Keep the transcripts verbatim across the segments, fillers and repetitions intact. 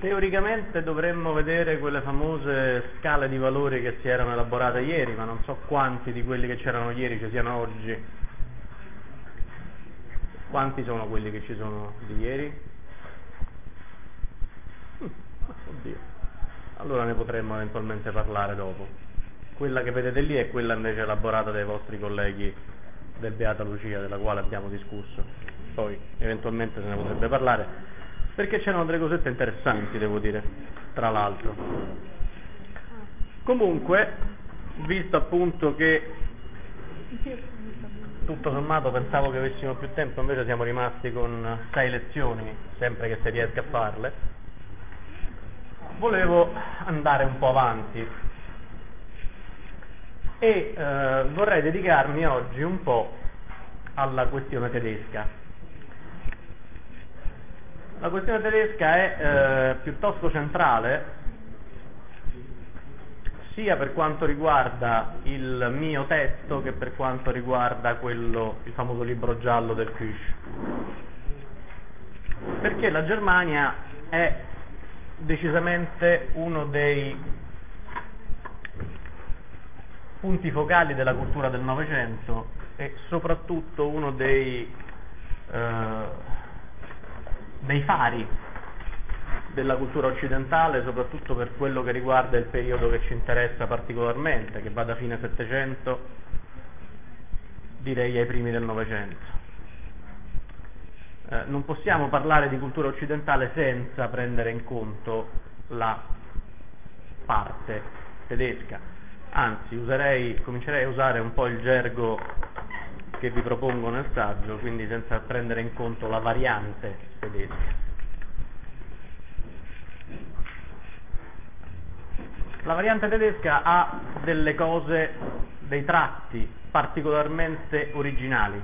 Teoricamente dovremmo vedere quelle famose scale di valori che si erano elaborate ieri, ma non so quanti di quelli che c'erano ieri ci siano oggi. Quanti sono quelli che ci sono di ieri? Mm, oddio. Allora ne potremmo eventualmente parlare dopo. Quella che vedete lì è quella invece elaborata dai vostri colleghi del Beata Lucia, della quale abbiamo discusso. Poi eventualmente se ne potrebbe parlare, perché c'erano delle cosette interessanti, devo dire, tra l'altro. Comunque, visto appunto che tutto sommato pensavo che avessimo più tempo, invece siamo rimasti con sei lezioni, sempre che si riesca a farle, volevo andare un po' avanti e eh, vorrei dedicarmi oggi un po' alla questione tedesca. La questione tedesca è eh, piuttosto centrale sia per quanto riguarda il mio testo che per quanto riguarda quello, il famoso libro giallo del Küsch. Perché la Germania è decisamente uno dei punti focali della cultura del Novecento e soprattutto uno dei, eh, dei fari della cultura occidentale, soprattutto per quello che riguarda il periodo che ci interessa particolarmente, che va da fine Settecento, direi ai primi del Novecento. Eh, non possiamo parlare di cultura occidentale senza prendere in conto la parte tedesca. Anzi, userei, comincerei a usare un po' il gergo che vi propongo nel saggio, quindi senza prendere in conto la variante tedesca. La variante tedesca ha delle cose, dei tratti particolarmente originali.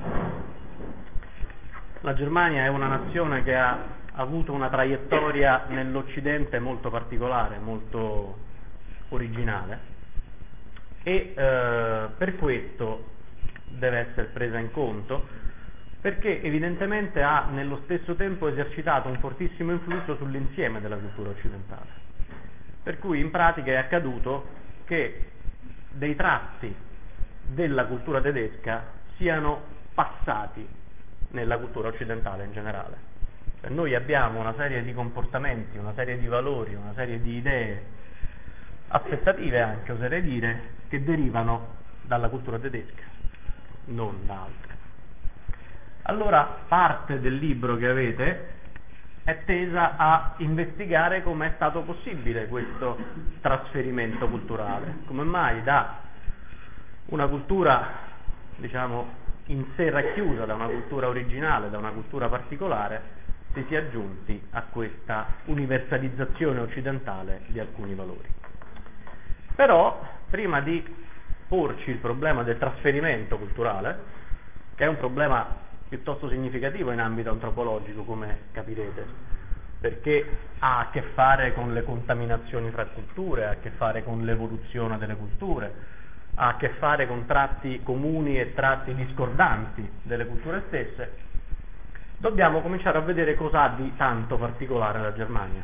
La Germania è una nazione che ha avuto una traiettoria nell'Occidente molto particolare, molto originale e eh, per questo deve essere presa in conto, perché evidentemente ha nello stesso tempo esercitato un fortissimo influsso sull'insieme della cultura occidentale. Per cui in pratica è accaduto che dei tratti della cultura tedesca siano passati nella cultura occidentale in generale. Cioè noi abbiamo una serie di comportamenti, una serie di valori, una serie di idee, aspettative anche, oserei dire, che derivano dalla cultura tedesca, non da altre. Allora, parte del libro che avete è tesa a investigare come è stato possibile questo trasferimento culturale, come mai da una cultura, diciamo, in sé racchiusa, da una cultura originale, da una cultura particolare, si sia giunti a questa universalizzazione occidentale di alcuni valori. Però, prima di porci il problema del trasferimento culturale, che è un problema piuttosto significativo in ambito antropologico, come capirete, perché ha a che fare con le contaminazioni fra culture, ha a che fare con l'evoluzione delle culture, ha a che fare con tratti comuni e tratti discordanti delle culture stesse, dobbiamo cominciare a vedere cosa ha di tanto particolare la Germania.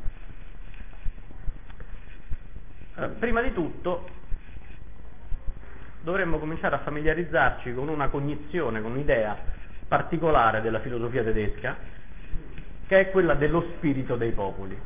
Eh, prima di tutto dovremmo cominciare a familiarizzarci con una cognizione, con un'idea particolare della filosofia tedesca, che è quella dello spirito dei popoli.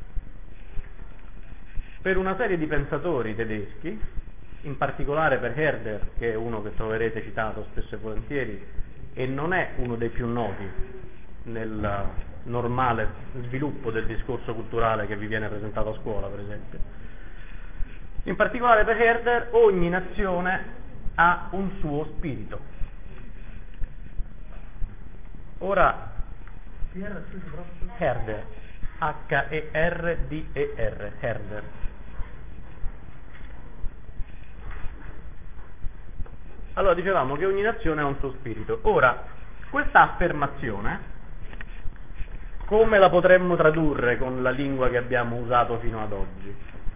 Per una serie di pensatori tedeschi, in particolare per Herder, che è uno che troverete citato spesso e volentieri, e non è uno dei più noti nel normale sviluppo del discorso culturale che vi viene presentato a scuola, per esempio. In particolare per Herder, ogni nazione ha un suo spirito. Ora, Herder, H E R D E R, Herder. Allora, dicevamo che ogni nazione ha un suo spirito. Ora, questa affermazione, come la potremmo tradurre con la lingua che abbiamo usato fino ad oggi?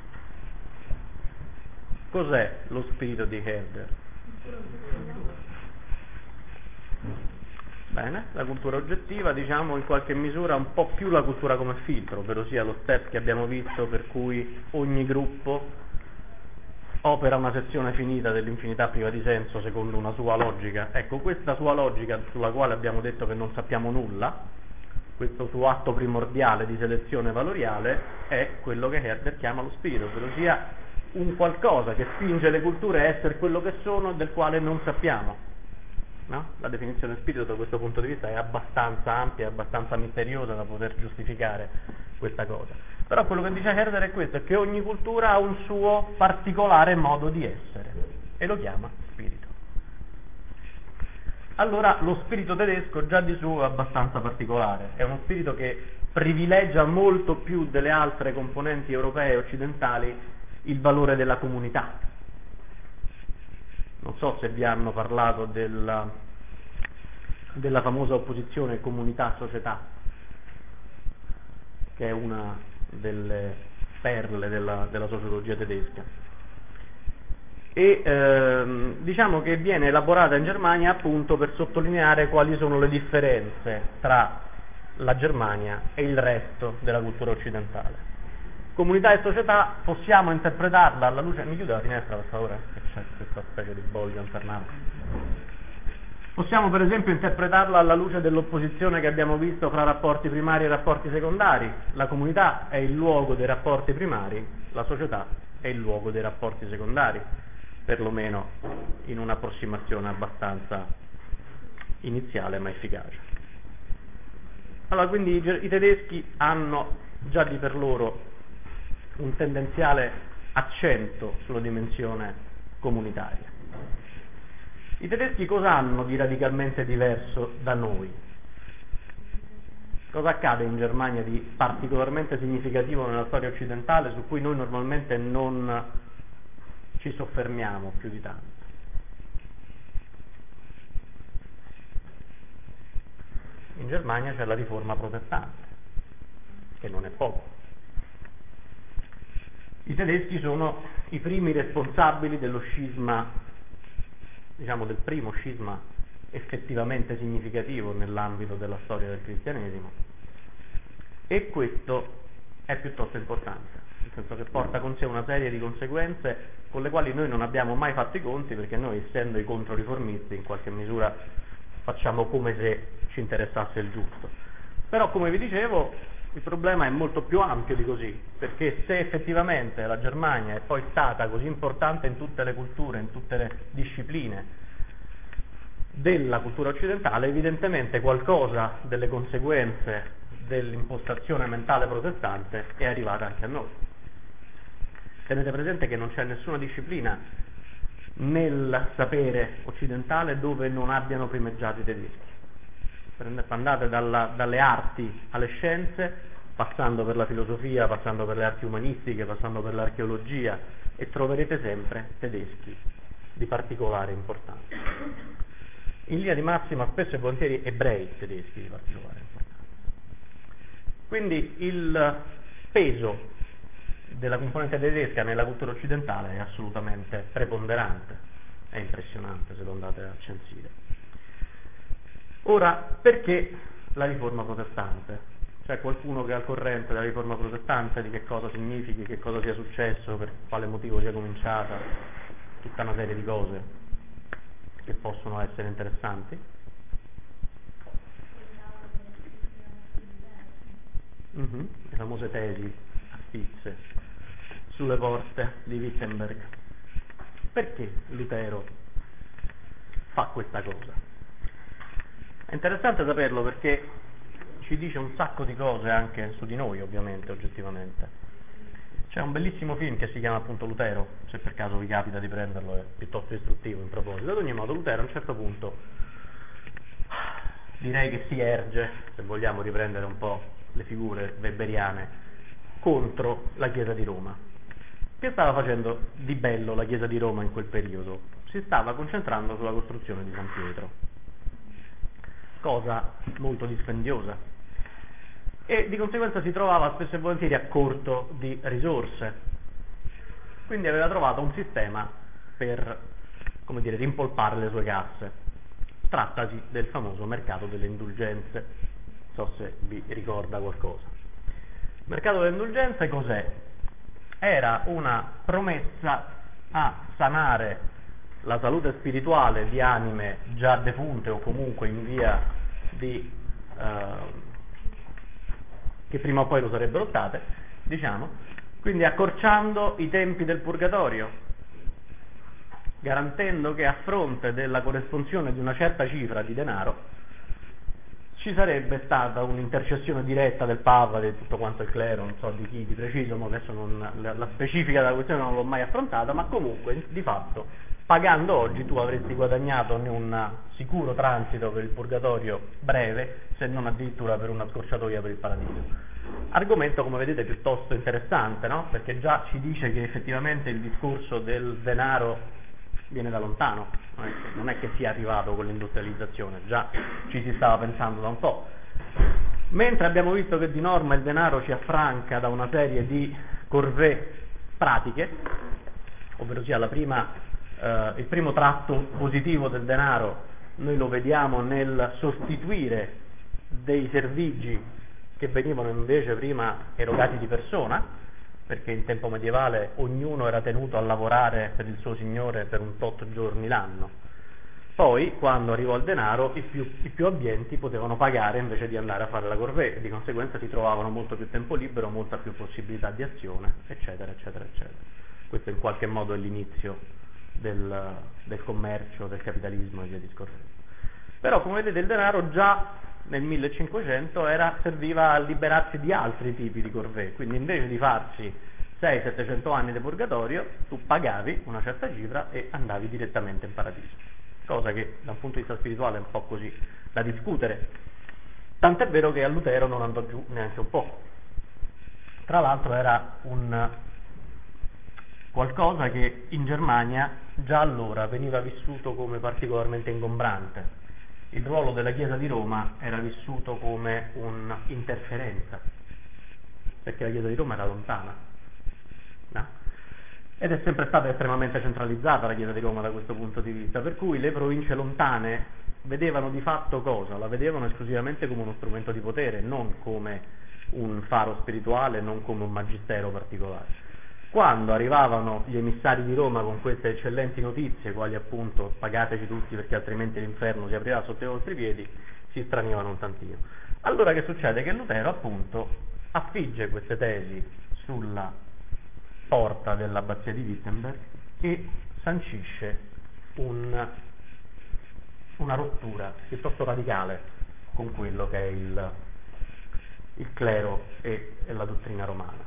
Cos'è lo spirito di Herder? Bene, la cultura oggettiva, diciamo in qualche misura un po' più la cultura come filtro, ovvero sia lo step che abbiamo visto per cui ogni gruppo opera una sezione finita dell'infinità priva di senso secondo una sua logica. Ecco, questa sua logica sulla quale abbiamo detto che non sappiamo nulla, questo suo atto primordiale di selezione valoriale, è quello che Herder chiama lo spirito, ovvero sia un qualcosa che spinge le culture a essere quello che sono, del quale non sappiamo. No? La definizione di spirito da questo punto di vista è abbastanza ampia, è abbastanza misteriosa da poter giustificare questa cosa. Però quello che dice Herder è questo, è che ogni cultura ha un suo particolare modo di essere e lo chiama spirito. Allora lo spirito tedesco già di suo è abbastanza particolare, è uno spirito che privilegia molto più delle altre componenti europee e occidentali il valore della comunità. Non so se vi hanno parlato della, della famosa opposizione comunità-società, che è una delle perle della, della sociologia tedesca. E ehm, diciamo che viene elaborata in Germania appunto per sottolineare quali sono le differenze tra la Germania e il resto della cultura occidentale. Comunità e società possiamo interpretarla alla luce... Mi chiude la finestra per favore, che c'è questa specie di bolla infernale. Possiamo per esempio interpretarla alla luce dell'opposizione che abbiamo visto fra rapporti primari e rapporti secondari. La comunità è il luogo dei rapporti primari, la società è il luogo dei rapporti secondari, perlomeno in un'approssimazione abbastanza iniziale ma efficace. Allora, quindi i, i tedeschi hanno già di per loro un tendenziale accento sulla dimensione comunitaria. I tedeschi cosa hanno di radicalmente diverso da noi? Cosa accade in Germania di particolarmente significativo nella storia occidentale su cui noi normalmente non ci soffermiamo più di tanto? In Germania c'è la riforma protestante, che non è poco. I tedeschi sono i primi responsabili dello scisma, diciamo del primo scisma effettivamente significativo nell'ambito della storia del cristianesimo, e questo è piuttosto importante, nel senso che porta con sé una serie di conseguenze con le quali noi non abbiamo mai fatto i conti, perché noi, essendo i controriformisti, in qualche misura facciamo come se ci interessasse il giusto. Però, come vi dicevo, il problema è molto più ampio di così, perché se effettivamente la Germania è poi stata così importante in tutte le culture, in tutte le discipline della cultura occidentale, evidentemente qualcosa delle conseguenze dell'impostazione mentale protestante è arrivata anche a noi. Tenete presente che non c'è nessuna disciplina nel sapere occidentale dove non abbiano primeggiato i tedeschi. Andate dalla, dalle arti alle scienze, passando per la filosofia, passando per le arti umanistiche, passando per l'archeologia, e troverete sempre tedeschi di particolare importanza. In linea di massima spesso e volentieri ebrei tedeschi di particolare importanza. Quindi il peso della componente tedesca nella cultura occidentale è assolutamente preponderante, è impressionante se lo andate a censire. Ora, perché la riforma protestante? C'è qualcuno che è al corrente della riforma protestante, di che cosa significhi, che cosa sia successo, per quale motivo sia cominciata, tutta una serie di cose che possono essere interessanti? Mm-hmm. Le famose tesi a spizze sulle porte di Wittenberg. Perché Lutero fa questa cosa? È interessante saperlo perché ci dice un sacco di cose anche su di noi, ovviamente, oggettivamente. C'è un bellissimo film che si chiama appunto Lutero, se per caso vi capita di prenderlo, è piuttosto istruttivo in proposito. Ad ogni modo, Lutero a un certo punto direi che si erge, se vogliamo riprendere un po' le figure weberiane, contro la Chiesa di Roma. Che stava facendo di bello la Chiesa di Roma in quel periodo? Si stava concentrando sulla costruzione di San Pietro, cosa molto dispendiosa, e di conseguenza si trovava spesso e volentieri a corto di risorse, quindi aveva trovato un sistema per, come dire, rimpolpare le sue casse. trattasi del famoso mercato delle indulgenze. Non so se vi ricorda qualcosa. Il mercato delle indulgenze cos'è? Era una promessa a sanare la salute spirituale di anime già defunte o comunque in via di eh, che prima o poi lo sarebbero state, diciamo, quindi accorciando i tempi del purgatorio, garantendo che a fronte della corresponsione di una certa cifra di denaro ci sarebbe stata un'intercessione diretta del Papa, di tutto quanto il clero, non so di chi di preciso, ma adesso non, la, la specifica della questione non l'ho mai affrontata, ma comunque di fatto pagando oggi tu avresti guadagnato un sicuro transito per il purgatorio breve, se non addirittura per una scorciatoia per il paradiso. Argomento, come vedete, piuttosto interessante, no? Perché già ci dice che effettivamente il discorso del denaro viene da lontano, non è che, non è che sia arrivato con l'industrializzazione, già ci si stava pensando da un po'. Mentre abbiamo visto che di norma il denaro ci affranca da una serie di corvée pratiche, ovvero sia la prima, eh, il primo tratto positivo del denaro noi lo vediamo nel sostituire dei servigi che venivano invece prima erogati di persona, perché in tempo medievale ognuno era tenuto a lavorare per il suo signore per un tot giorni l'anno. Poi, quando arrivò il denaro, i più, i più abbienti potevano pagare invece di andare a fare la corvée, e di conseguenza si trovavano molto più tempo libero, molta più possibilità di azione, eccetera, eccetera, eccetera. Questo in qualche modo è l'inizio del, del commercio, del capitalismo e via discorrendo. Però, come vedete, il denaro già nel millecinquecento era, serviva a liberarsi di altri tipi di corvée, quindi invece di farsi seicento settecento anni di purgatorio, tu pagavi una certa cifra e andavi direttamente in paradiso, cosa che da un punto di vista spirituale è un po' così da discutere, tant'è vero che a Lutero non andò giù neanche un po'. Tra l'altro era un qualcosa che in Germania già allora veniva vissuto come particolarmente ingombrante. Il ruolo della Chiesa di Roma era vissuto come un'interferenza, perché la Chiesa di Roma era lontana, no? Ed è sempre stata estremamente centralizzata la Chiesa di Roma da questo punto di vista, per cui le province lontane vedevano di fatto cosa? La vedevano esclusivamente come uno strumento di potere, non come un faro spirituale, non come un magistero particolare. Quando arrivavano gli emissari di Roma con queste eccellenti notizie, quali appunto pagateci tutti perché altrimenti l'inferno si aprirà sotto i vostri piedi, si stranivano un tantino. Allora che succede? Che Lutero appunto affigge queste tesi sulla porta dell'abbazia di Wittenberg e sancisce un, una rottura piuttosto radicale con quello che è il, il clero e, e la dottrina romana.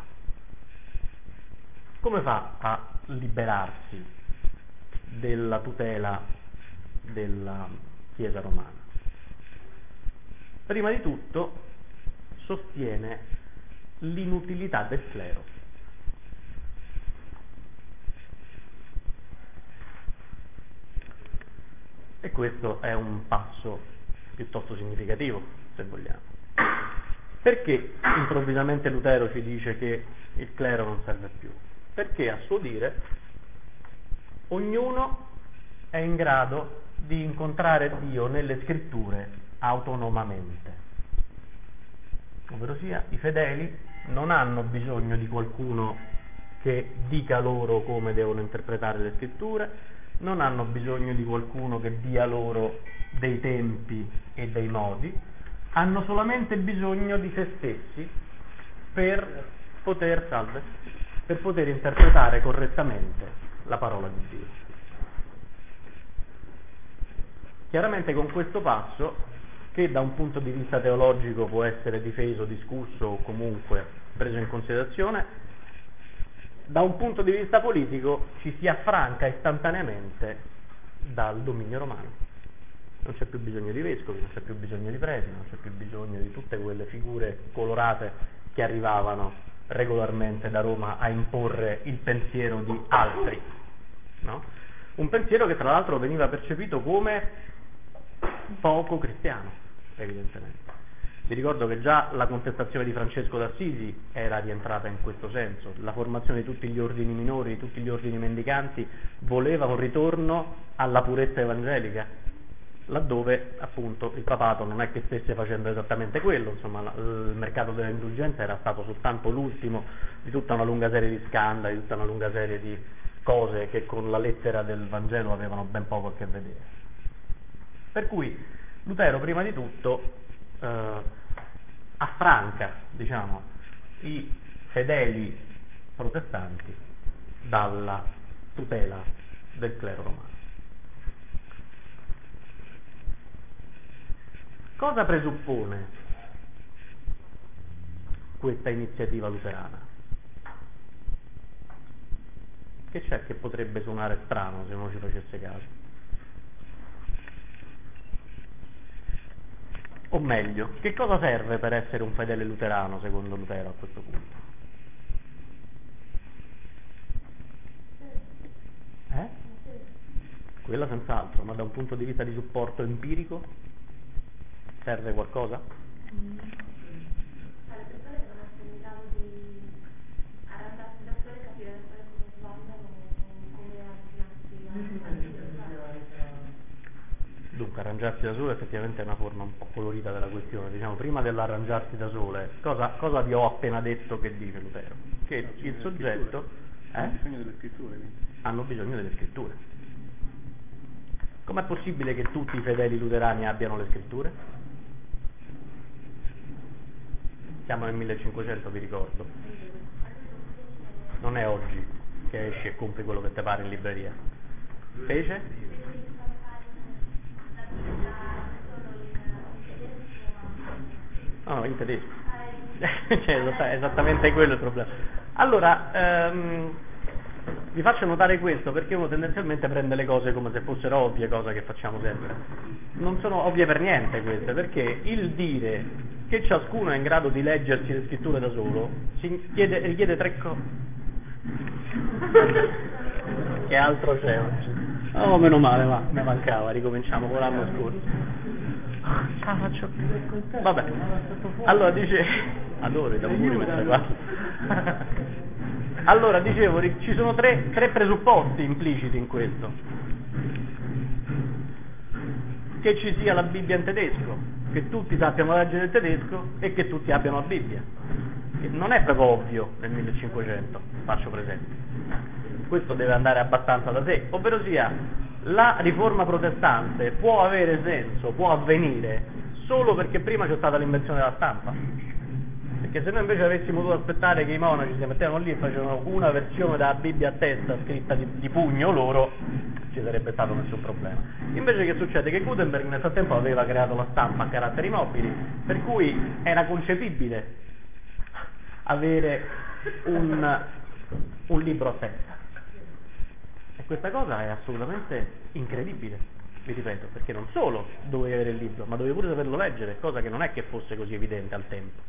Come fa a liberarsi della tutela della Chiesa romana? Prima di tutto sostiene l'inutilità del clero. E questo è un passo piuttosto significativo, se vogliamo. Perché improvvisamente Lutero ci dice che il clero non serve più? Perché a suo dire ognuno è in grado di incontrare Dio nelle scritture autonomamente, ovvero sia i fedeli non hanno bisogno di qualcuno che dica loro come devono interpretare le scritture, non hanno bisogno di qualcuno che dia loro dei tempi e dei modi, hanno solamente bisogno di se stessi per poter, salve, per poter interpretare correttamente la parola di Dio. Chiaramente con questo passo, che da un punto di vista teologico può essere difeso, discusso o comunque preso in considerazione, da un punto di vista politico ci si affranca istantaneamente dal dominio romano. Non c'è più bisogno di vescovi, non c'è più bisogno di preti, non c'è più bisogno di tutte quelle figure colorate che arrivavano regolarmente da Roma a imporre il pensiero di altri, no? Un pensiero che tra l'altro veniva percepito come poco cristiano, evidentemente. Vi ricordo che già la contestazione di Francesco d'Assisi era rientrata in questo senso, la formazione di tutti gli ordini minori, di tutti gli ordini mendicanti, voleva un ritorno alla purezza evangelica, laddove appunto il papato non è che stesse facendo esattamente quello, insomma la, il mercato delle indulgenze era stato soltanto l'ultimo di tutta una lunga serie di scandali, di tutta una lunga serie di cose che con la lettera del Vangelo avevano ben poco a che vedere. Per cui Lutero prima di tutto eh, affranca, diciamo, i fedeli protestanti dalla tutela del clero romano. Cosa presuppone questa iniziativa luterana? Che c'è che potrebbe suonare strano se uno ci facesse caso? O meglio, che cosa serve per essere un fedele luterano secondo Lutero a questo punto? Eh? Quella senz'altro, ma da un punto di vista di supporto empirico serve qualcosa? Mm. Alle persone devono essere in grado di arrangiarsi da sole, capire da sole come sbagliano, come avvicinarsi a... Dunque, arrangiarsi da sole effettivamente è una forma un po' colorita della questione. Diciamo, prima dell'arrangiarsi da sole, cosa, cosa vi ho appena detto che dice Lutero? Che il soggetto... Eh? Hanno bisogno delle scritture. Hanno bisogno delle scritture. Com'è possibile che tutti i fedeli luterani abbiano le scritture? Siamo nel millecinquecento, vi ricordo. Non è oggi che esci e compri quello che ti pare in libreria. Fece? No, no, in tedesco. Cioè, è esattamente quello il problema. Allora, ehm, vi faccio notare questo perché uno tendenzialmente prende le cose come se fossero ovvie, cosa che facciamo sempre. Non sono ovvie per niente queste, perché il dire che ciascuno è in grado di leggersi le scritture da solo si chiede, richiede tre cose. Che altro c'è oggi? Oh, meno male, ma ne mancava, ricominciamo con l'anno scorso. Ce la faccio più. Vabbè, allora dice, adoro i tamburi queste cose. Allora, dicevo, ci sono tre, tre presupposti impliciti in questo. Che ci sia la Bibbia in tedesco, che tutti sappiano leggere il tedesco e che tutti abbiano la Bibbia. Che non è proprio ovvio nel millecinquecento, faccio presente. Questo deve andare abbastanza da sé, ovvero sia, la riforma protestante può avere senso, può avvenire solo perché prima c'è stata l'invenzione della stampa. Perché se noi invece avessimo dovuto aspettare che i monaci si mettevano lì e facevano una versione della Bibbia a testa scritta di, di pugno loro, ci sarebbe stato nessun problema. Invece che succede? Che Gutenberg nel frattempo aveva creato la stampa a caratteri mobili, per cui era concepibile avere un, un libro a testa. E questa cosa è assolutamente incredibile, vi ripeto, perché non solo dovevi avere il libro, ma dovevi pure saperlo leggere, cosa che non è che fosse così evidente al tempo.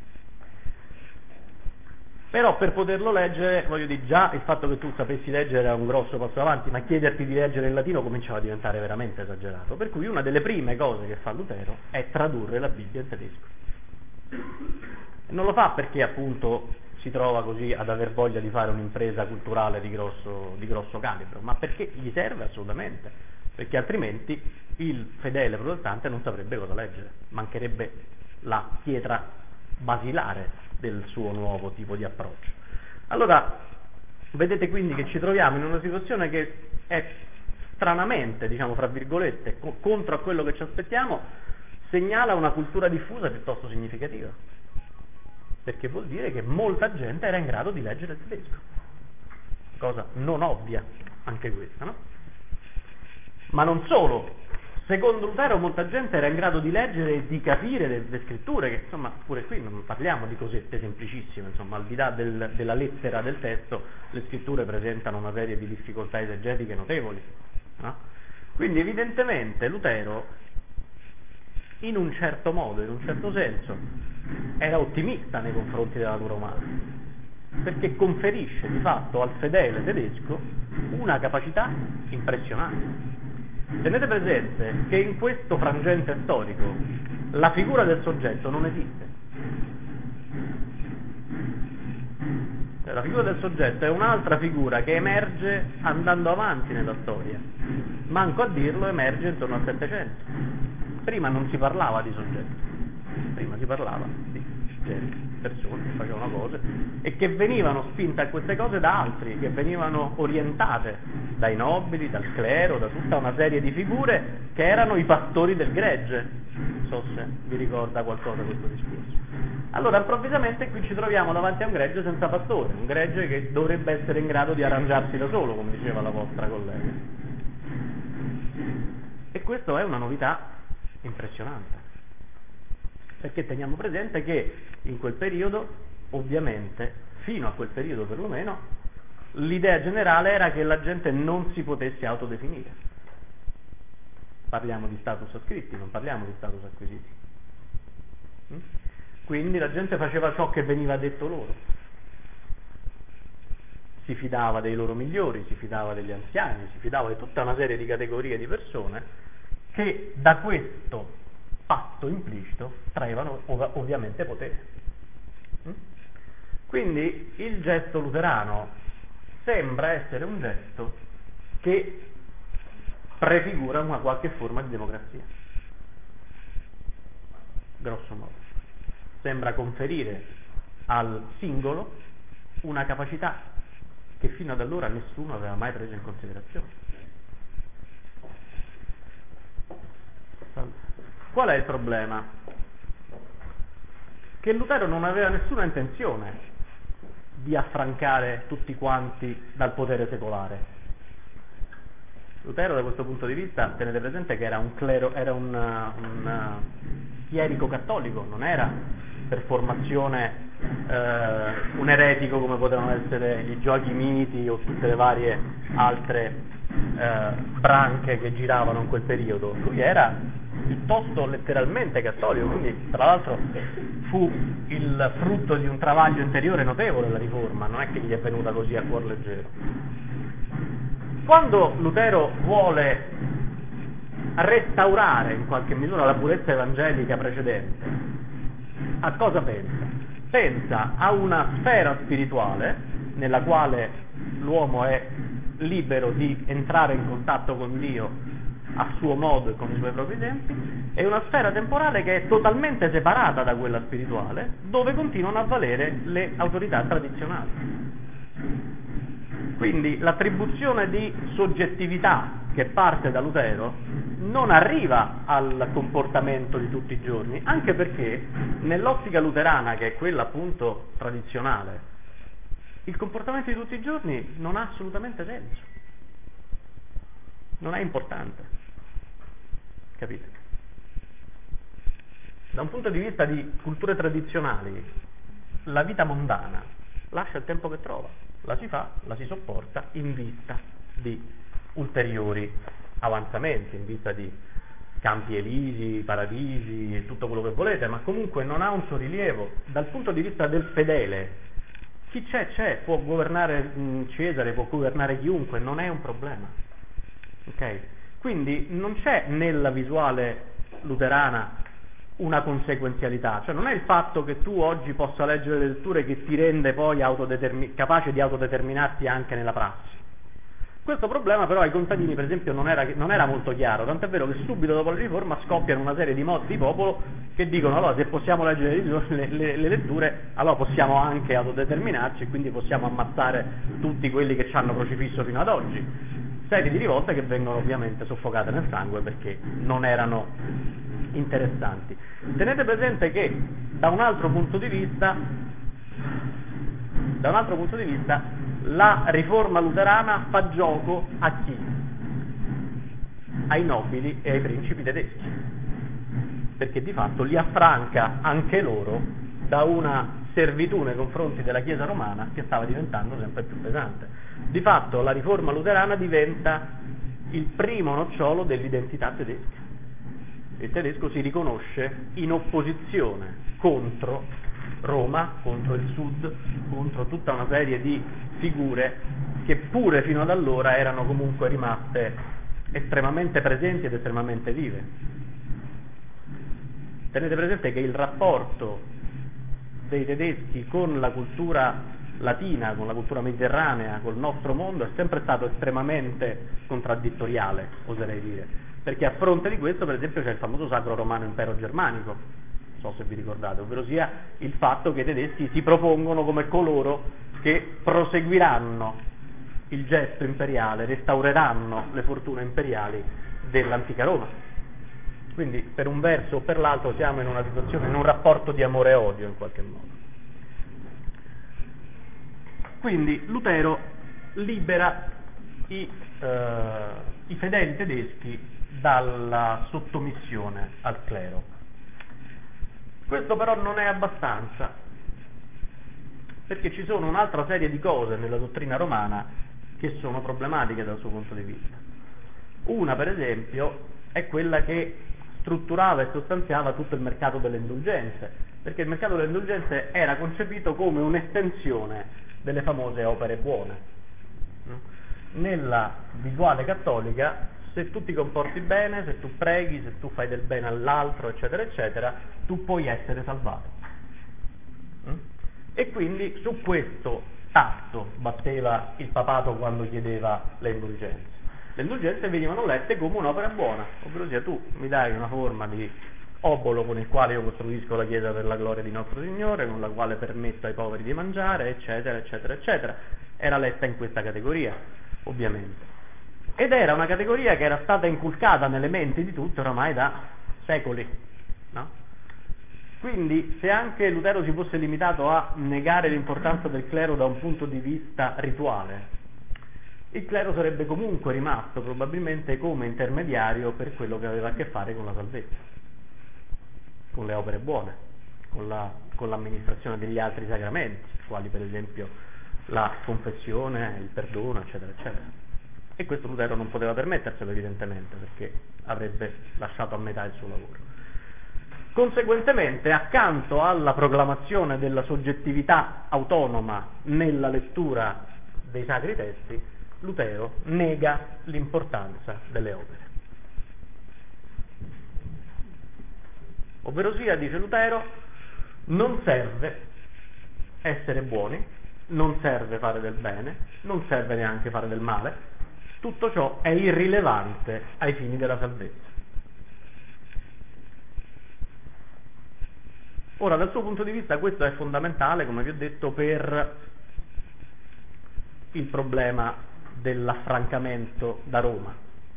Però per poterlo leggere, voglio dire, già il fatto che tu sapessi leggere era un grosso passo avanti, ma chiederti di leggere il latino cominciava a diventare veramente esagerato. Per cui una delle prime cose che fa Lutero è tradurre la Bibbia in tedesco. E non lo fa perché appunto si trova così ad aver voglia di fare un'impresa culturale di grosso, di grosso calibro, ma perché gli serve assolutamente, perché altrimenti il fedele protestante non saprebbe cosa leggere, mancherebbe la pietra basilare del suo nuovo tipo di approccio. Allora, vedete quindi che ci troviamo in una situazione che è stranamente, diciamo fra virgolette, co- contro a quello che ci aspettiamo, segnala una cultura diffusa piuttosto significativa, perché vuol dire che molta gente era in grado di leggere il tedesco, cosa non ovvia anche questa, no? Ma non solo. Secondo Lutero molta gente era in grado di leggere e di capire le, le scritture, che insomma pure qui non parliamo di cosette semplicissime, insomma al di là del, della lettera del testo le scritture presentano una serie di difficoltà esegetiche notevoli, no? Quindi evidentemente Lutero in un certo modo, in un certo senso, era ottimista nei confronti della natura umana, perché conferisce di fatto al fedele tedesco una capacità impressionante. Tenete presente che in questo frangente storico la figura del soggetto non esiste. La figura del soggetto è un'altra figura che emerge andando avanti nella storia. manco a dirlo, emerge intorno al Settecento. Prima non si parlava di soggetti, prima si parlava di gente, persone che facevano cose e che venivano spinte a queste cose da altri, che venivano orientate dai nobili, dal clero, da tutta una serie di figure che erano i pastori del gregge. Non so se vi ricorda qualcosa questo discorso. Allora improvvisamente qui ci troviamo davanti a un gregge senza pastore, un gregge che dovrebbe essere in grado di arrangiarsi da solo, come diceva la vostra collega. E questo è una novità impressionante, perché teniamo presente che in quel periodo, ovviamente, fino a quel periodo perlomeno, l'idea generale era che la gente non si potesse autodefinire. Parliamo di status ascritti, non parliamo di status acquisiti. Quindi la gente faceva ciò che veniva detto loro, si fidava dei loro migliori, si fidava degli anziani, si fidava di tutta una serie di categorie di persone che da questo patto implicito traevano ov- ovviamente potere. Quindi il gesto luterano sembra essere un gesto che prefigura una qualche forma di democrazia, grosso modo. Sembra conferire al singolo una capacità che fino ad allora nessuno aveva mai preso in considerazione. Qual è il problema? Che Lutero non aveva nessuna intenzione di affrancare tutti quanti dal potere secolare. Lutero da questo punto di vista, tenete presente che era un clero, era un, un chierico cattolico, non era per formazione eh, un eretico come potevano essere i Gioachimiti o tutte le varie altre eh, branche che giravano in quel periodo. Lui era piuttosto letteralmente cattolico, quindi tra l'altro fu il frutto di un travaglio interiore notevole la riforma, non è che gli è venuta così a cuor leggero. Quando Lutero vuole restaurare in qualche misura la purezza evangelica precedente, a cosa pensa? Pensa a una sfera spirituale nella quale l'uomo è libero di entrare in contatto con Dio a suo modo e con i suoi propri tempi, e una sfera temporale che è totalmente separata da quella spirituale, dove continuano a valere le autorità tradizionali. Quindi l'attribuzione di soggettività che parte da Lutero non arriva al comportamento di tutti i giorni, anche perché nell'ottica luterana, che è quella appunto tradizionale, il comportamento di tutti i giorni non ha assolutamente senso, non è importante. Capite? Da un punto di vista di culture tradizionali, la vita mondana lascia il tempo che trova, la si fa, la si sopporta in vista di ulteriori avanzamenti, in vista di campi elisi, paradisi e tutto quello che volete, ma comunque non ha un suo rilievo. Dal punto di vista del fedele, chi c'è c'è, può governare Cesare, può governare chiunque, non è un problema. Ok? Quindi non c'è nella visuale luterana una conseguenzialità, cioè non è il fatto che tu oggi possa leggere le letture che ti rende poi autodetermi- capace di autodeterminarti anche nella prassi. Questo problema però ai contadini per esempio non era, non era molto chiaro, tant'è vero che subito dopo la riforma scoppiano una serie di modi di popolo che dicono allora se possiamo leggere le, le, le letture allora possiamo anche autodeterminarci e quindi possiamo ammazzare tutti quelli che ci hanno crocifisso fino ad oggi. Serie di rivolte che vengono ovviamente soffocate nel sangue perché non erano interessanti. Tenete presente che da un altro punto di vista da un altro punto di vista la riforma luterana fa gioco a chi? Ai nobili e ai principi tedeschi, perché di fatto li affranca anche loro da una servitù nei confronti della Chiesa romana che stava diventando sempre più pesante. Di fatto la riforma luterana diventa il primo nocciolo dell'identità tedesca. Il tedesco si riconosce in opposizione contro Roma, contro il sud, contro tutta una serie di figure che pure fino ad allora erano comunque rimaste estremamente presenti ed estremamente vive. Tenete presente che il rapporto dei tedeschi con la cultura latina, con la cultura mediterranea, col nostro mondo, è sempre stato estremamente contraddittoriale, oserei dire, perché a fronte di questo, per esempio, c'è il famoso Sacro Romano Impero Germanico, non so se vi ricordate, ovvero sia il fatto che i tedeschi si propongono come coloro che proseguiranno il gesto imperiale, restaureranno le fortune imperiali dell'antica Roma. Quindi per un verso o per l'altro siamo in una situazione, in un rapporto di amore e odio in qualche modo. Quindi Lutero libera i, eh, i fedeli tedeschi dalla sottomissione al clero. Questo però non è abbastanza, perché ci sono un'altra serie di cose nella dottrina romana che sono problematiche dal suo punto di vista. Una, per esempio, è quella che strutturava e sostanziava tutto il mercato delle indulgenze, perché il mercato delle indulgenze era concepito come un'estensione delle famose opere buone. Nella visuale cattolica, se tu ti comporti bene, se tu preghi, se tu fai del bene all'altro, eccetera, eccetera, tu puoi essere salvato. E quindi su questo tasto batteva il papato quando chiedeva le indulgenze. Le indulgenze venivano lette come un'opera buona, ovvero sia tu mi dai una forma di obolo con il quale io costruisco la chiesa per la gloria di nostro Signore, con la quale permetto ai poveri di mangiare, eccetera, eccetera, eccetera. Era letta in questa categoria, ovviamente. Ed era una categoria che era stata inculcata nelle menti di tutti oramai da secoli, no? Quindi, se anche Lutero si fosse limitato a negare l'importanza del clero da un punto di vista rituale, il clero sarebbe comunque rimasto probabilmente come intermediario per quello che aveva a che fare con la salvezza, con le opere buone, con, la, con l'amministrazione degli altri sacramenti, quali per esempio la confessione, il perdono, eccetera, eccetera. E questo Lutero non poteva permetterselo, evidentemente, perché avrebbe lasciato a metà il suo lavoro. Conseguentemente, accanto alla proclamazione della soggettività autonoma nella lettura dei sacri testi, Lutero nega l'importanza delle opere. Ovverosia, dice Lutero, non serve essere buoni, non serve fare del bene, non serve neanche fare del male, tutto ciò è irrilevante ai fini della salvezza. Ora, dal suo punto di vista, questo è fondamentale, come vi ho detto, per il problema dell'affrancamento da Roma.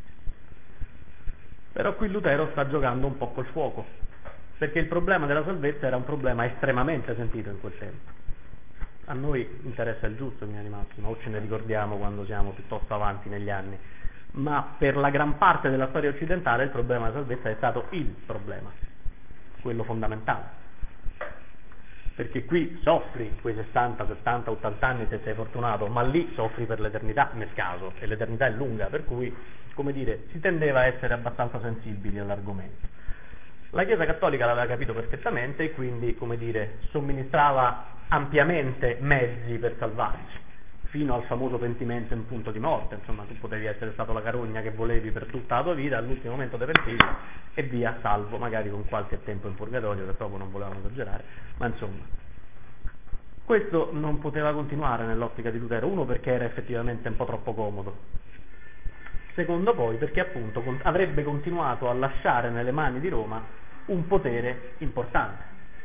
Però qui Lutero sta giocando un po' col fuoco, perché il problema della salvezza era un problema estremamente sentito in quel tempo. A noi interessa il giusto, in linea di massima, o ce ne ricordiamo quando siamo piuttosto avanti negli anni, ma per la gran parte della storia occidentale il problema della salvezza è stato il problema, quello fondamentale. Perché qui soffri quei sessanta, settanta, ottanta anni se sei fortunato, ma lì soffri per l'eternità nel caso, e l'eternità è lunga, per cui, come dire, si tendeva a essere abbastanza sensibili all'argomento. La Chiesa Cattolica l'aveva capito perfettamente e quindi, come dire, somministrava ampiamente mezzi per salvarci, fino al famoso pentimento in punto di morte. Insomma, tu potevi essere stato la carogna che volevi per tutta la tua vita, all'ultimo momento te pentiti e via, salvo, magari con qualche tempo in purgatorio, che proprio non volevano esagerare, ma insomma. Questo non poteva continuare nell'ottica di Lutero, uno perché era effettivamente un po' troppo comodo, secondo poi perché appunto avrebbe continuato a lasciare nelle mani di Roma un potere importante.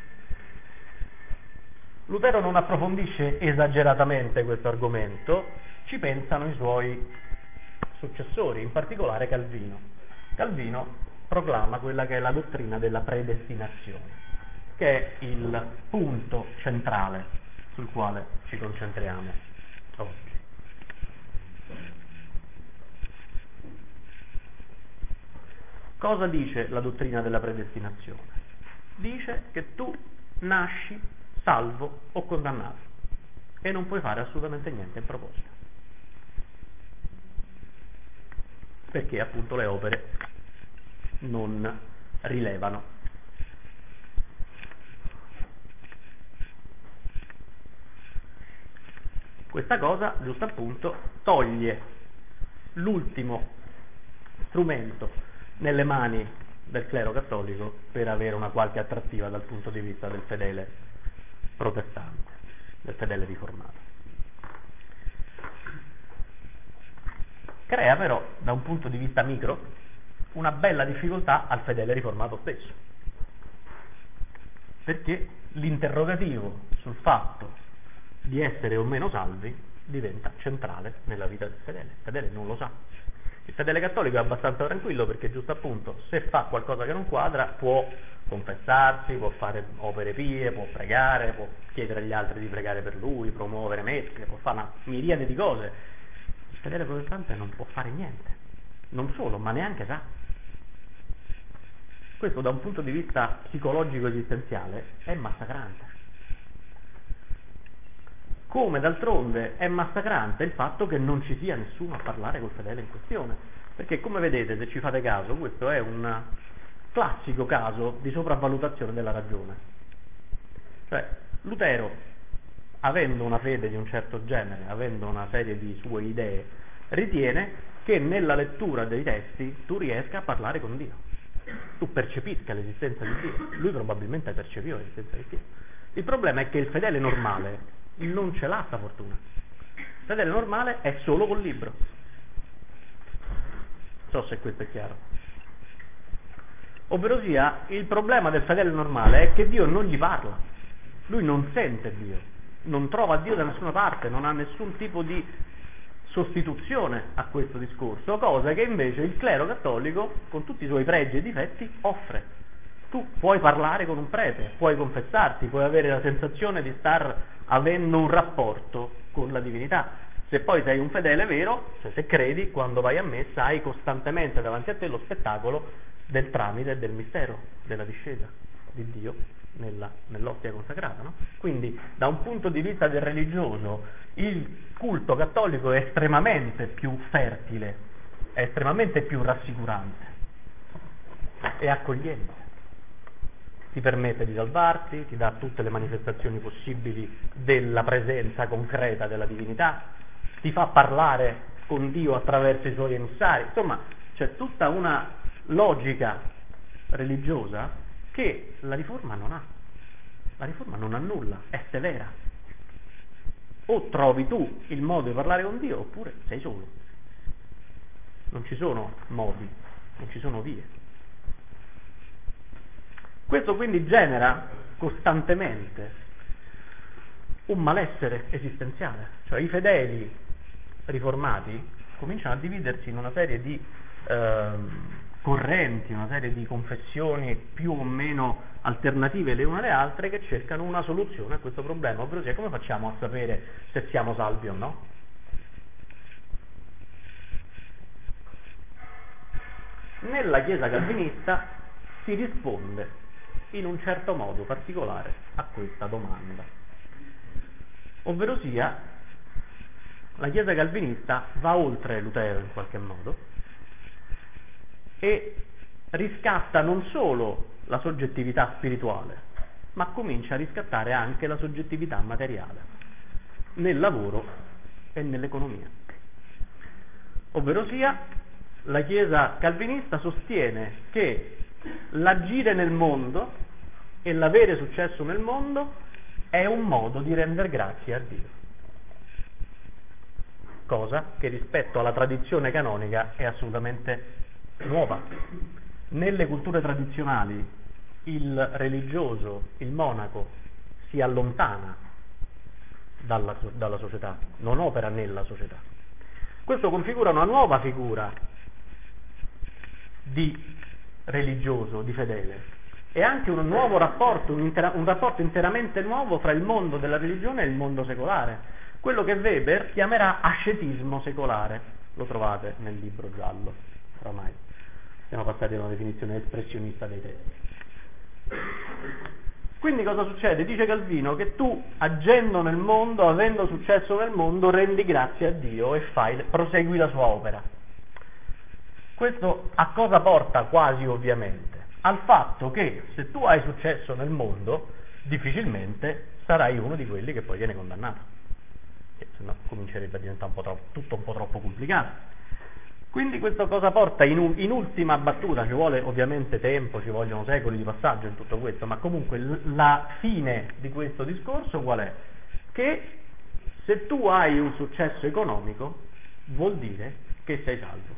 Lutero non approfondisce esageratamente questo argomento, ci pensano i suoi successori, in particolare Calvino. Calvino proclama quella che è la dottrina della predestinazione, che è il punto centrale sul quale ci concentriamo oggi. Cosa dice la dottrina della predestinazione? Dice che tu nasci salvo o condannato e non puoi fare assolutamente niente in proposito, perché appunto le opere non rilevano. Questa cosa, giusto appunto, toglie l'ultimo strumento nelle mani del clero cattolico per avere una qualche attrattiva dal punto di vista del fedele protestante. del fedele riformato. Crea però, da un punto di vista micro, una bella difficoltà al fedele riformato stesso, perché l'interrogativo sul fatto di essere o meno salvi diventa centrale nella vita del fedele. Il fedele non lo sa. Il fedele cattolico è abbastanza tranquillo perché, giusto appunto, se fa qualcosa che non quadra può confessarsi, può fare opere pie, può pregare, può chiedere agli altri di pregare per lui, promuovere messe, può fare una miriade di cose. Il fedele protestante non può fare niente, non solo, ma neanche sa. Questo, da un punto di vista psicologico esistenziale, è massacrante. Come d'altronde è massacrante il fatto che non ci sia nessuno a parlare col fedele in questione, perché, come vedete, se ci fate caso, questo è un classico caso di sopravvalutazione della ragione. Cioè, Lutero, avendo una fede di un certo genere, avendo una serie di sue idee, ritiene che nella lettura dei testi tu riesca a parlare con Dio, tu percepisca l'esistenza di Dio. Lui probabilmente percepiva l'esistenza di Dio. Il problema è che il fedele normale non ce l'ha sta fortuna. Il fedele normale è solo col libro. Non so se questo è chiaro. Ovverosia, il problema del fedele normale è che Dio non gli parla. Lui non sente Dio, non trova Dio da nessuna parte, non ha nessun tipo di sostituzione a questo discorso, cosa che invece il clero cattolico, con tutti i suoi pregi e difetti, offre. Tu puoi parlare con un prete, puoi confessarti, puoi avere la sensazione di star avendo un rapporto con la divinità. Se poi sei un fedele vero, cioè se credi, quando vai a messa hai costantemente davanti a te lo spettacolo del tramite e del mistero della discesa di Dio nella, nell'ostia consacrata, no? Quindi, da un punto di vista del religioso, il culto cattolico è estremamente più fertile, è estremamente più rassicurante e accogliente. Ti permette di salvarti, ti dà tutte le manifestazioni possibili della presenza concreta della divinità, ti fa parlare con Dio attraverso i suoi emissari. Insomma, c'è tutta una logica religiosa che la riforma non ha. La riforma non ha nulla, è severa. O trovi tu il modo di parlare con Dio, oppure sei solo. Non ci sono modi, non ci sono vie. Questo quindi genera costantemente un malessere esistenziale, cioè i fedeli riformati cominciano a dividersi in una serie di eh, correnti, una serie di confessioni più o meno alternative le une alle altre che cercano una soluzione a questo problema, ovvero sia come facciamo a sapere se siamo salvi o no? Nella Chiesa calvinista si risponde in un certo modo particolare a questa domanda, ovvero sia la Chiesa calvinista va oltre Lutero in qualche modo e riscatta non solo la soggettività spirituale, ma comincia a riscattare anche la soggettività materiale nel lavoro e nell'economia. Ovvero sia, la Chiesa calvinista sostiene che l'agire nel mondo e l'avere successo nel mondo è un modo di rendere grazie a Dio, cosa che rispetto alla tradizione canonica è assolutamente nuova. Nelle culture tradizionali il religioso, il monaco, si allontana dalla, dalla società, non opera nella società. Questo configura una nuova figura di religioso, di fedele, e anche un nuovo rapporto, un, intera- un rapporto interamente nuovo fra il mondo della religione e il mondo secolare, quello che Weber chiamerà ascetismo secolare. Lo trovate nel libro giallo, oramai siamo passati a una definizione espressionista dei testi. Quindi cosa succede? Dice Calvino che tu, agendo nel mondo, avendo successo nel mondo, rendi grazie a Dio e fai, prosegui la sua opera. Questo a cosa porta quasi ovviamente? Al fatto che se tu hai successo nel mondo, difficilmente sarai uno di quelli che poi viene condannato, che se no comincerebbe a diventare un po' troppo, tutto un po' troppo complicato. Quindi questo cosa porta in, un, in ultima battuta? Ci vuole ovviamente tempo, ci vogliono secoli di passaggio in tutto questo, ma comunque l- la fine di questo discorso qual è? che se tu hai un successo economico vuol dire che sei salvo.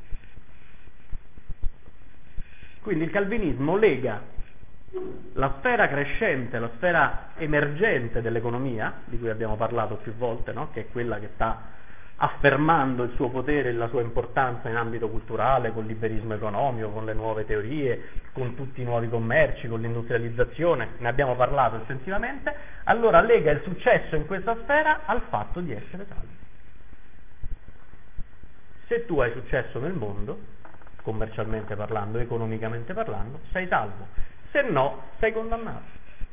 Quindi il calvinismo lega la sfera crescente, la sfera emergente dell'economia, di cui abbiamo parlato più volte, no? Che è quella che sta affermando il suo potere e la sua importanza in ambito culturale, col liberismo economico, con le nuove teorie, con tutti i nuovi commerci, con l'industrializzazione, ne abbiamo parlato estensivamente. Allora lega il successo in questa sfera al fatto di essere salvi. Se tu hai successo nel mondo, commercialmente parlando, economicamente parlando, sei salvo, se no sei condannato.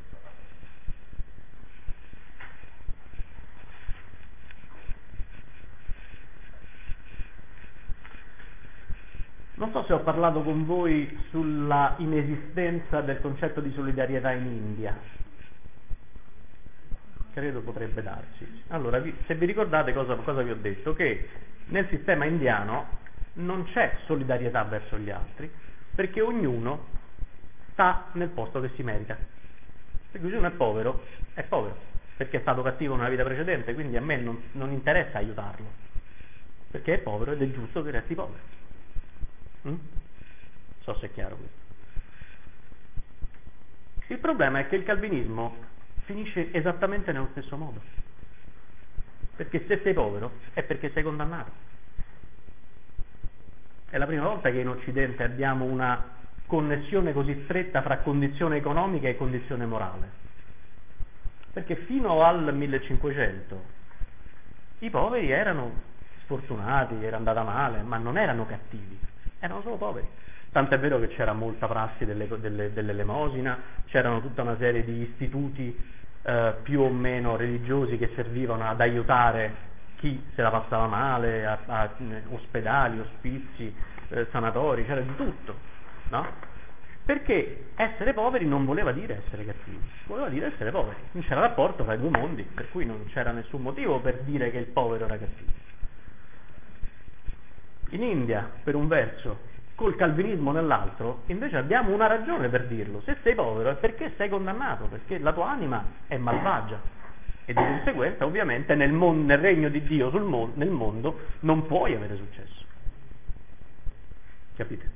Non so se ho parlato con voi sulla inesistenza del concetto di solidarietà in India. Credo potrebbe darsi. Allora, se vi ricordate cosa, cosa vi ho detto? Che nel sistema indiano non c'è solidarietà verso gli altri, perché ognuno sta nel posto che si merita. Se uno è povero, è povero, perché è stato cattivo nella vita precedente, quindi a me non, non interessa aiutarlo, perché è povero ed è giusto che resti povero. Mm? So se è chiaro questo. Il problema è che il calvinismo finisce esattamente nello stesso modo, perché se sei povero è perché sei condannato. È la prima volta che in Occidente abbiamo una connessione così stretta fra condizione economica e condizione morale, perché fino al millecinquecento i poveri erano sfortunati, era andata male, ma non erano cattivi, erano solo poveri. Tant'è vero che c'era molta prassi delle, delle, dell'elemosina, c'erano tutta una serie di istituti eh, più o meno religiosi che servivano ad aiutare chi se la passava male, a, a ospedali, ospizi, eh, sanatori, c'era di tutto, no? Perché essere poveri non voleva dire essere cattivi, voleva dire essere poveri. Non c'era rapporto fra i due mondi, per cui non c'era nessun motivo per dire che il povero era cattivo. In India, per un verso, col calvinismo nell'altro, invece abbiamo una ragione per dirlo. Se sei povero è perché sei condannato, perché la tua anima è malvagia e di conseguenza ovviamente nel, mon- nel regno di Dio sul mon- nel mondo non puoi avere successo. Capite?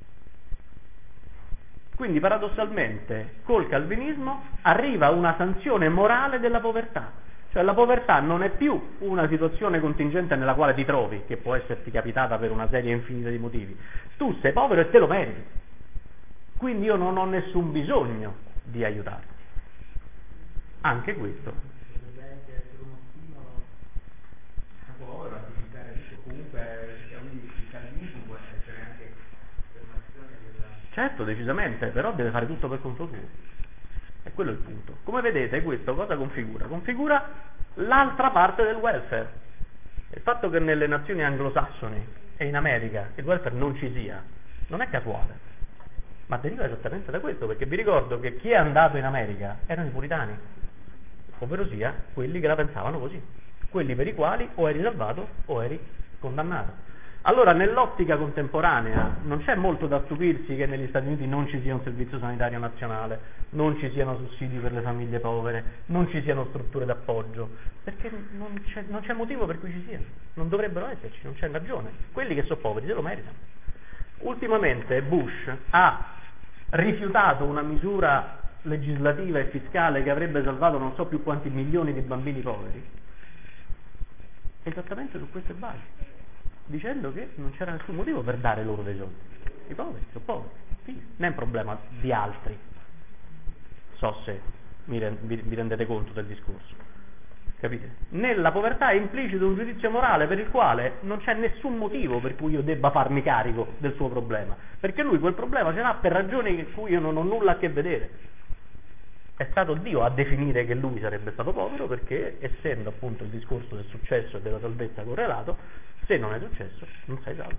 Quindi paradossalmente col calvinismo arriva una sanzione morale della povertà. Cioè la povertà non è più una situazione contingente nella quale ti trovi, che può esserti capitata per una serie infinita di motivi. Tu sei povero e te lo meriti. Quindi io non ho nessun bisogno di aiutarti. Anche questo. Potrebbe essere uno stimolo a povero a diventare ricco, comunque il calvinismo può essere anche un'azione della... Certo, decisamente, però deve fare tutto per conto suo. E quello è il punto. Come vedete questo cosa configura? Configura l'altra parte del welfare. Il fatto che nelle nazioni anglosassoni e in America il welfare non ci sia non è casuale, ma deriva esattamente da questo, perché vi ricordo che chi è andato in America erano i puritani, ovvero sia quelli che la pensavano così, quelli per i quali o eri salvato o eri condannato. Allora nell'ottica contemporanea non c'è molto da stupirsi che negli Stati Uniti non ci sia un servizio sanitario nazionale, non ci siano sussidi per le famiglie povere, non ci siano strutture d'appoggio, perché non c'è, non c'è motivo per cui ci siano, non dovrebbero esserci, non c'è ragione. Quelli che sono poveri se lo meritano. Ultimamente Bush ha rifiutato una misura legislativa e fiscale che avrebbe salvato non so più quanti milioni di bambini poveri, esattamente su queste basi, dicendo che non c'era nessun motivo per dare loro dei soldi. I poveri sono poveri, sì, non è un problema di altri. So se mi, rend- vi rendete conto del discorso, capite? Nella povertà è implicito un giudizio morale per il quale non c'è nessun motivo per cui io debba farmi carico del suo problema, perché lui quel problema ce l'ha per ragioni con cui io non ho nulla a che vedere. È stato Dio a definire che lui sarebbe stato povero, perché essendo appunto il discorso del successo e della salvezza correlato, se non è successo non sei salvo.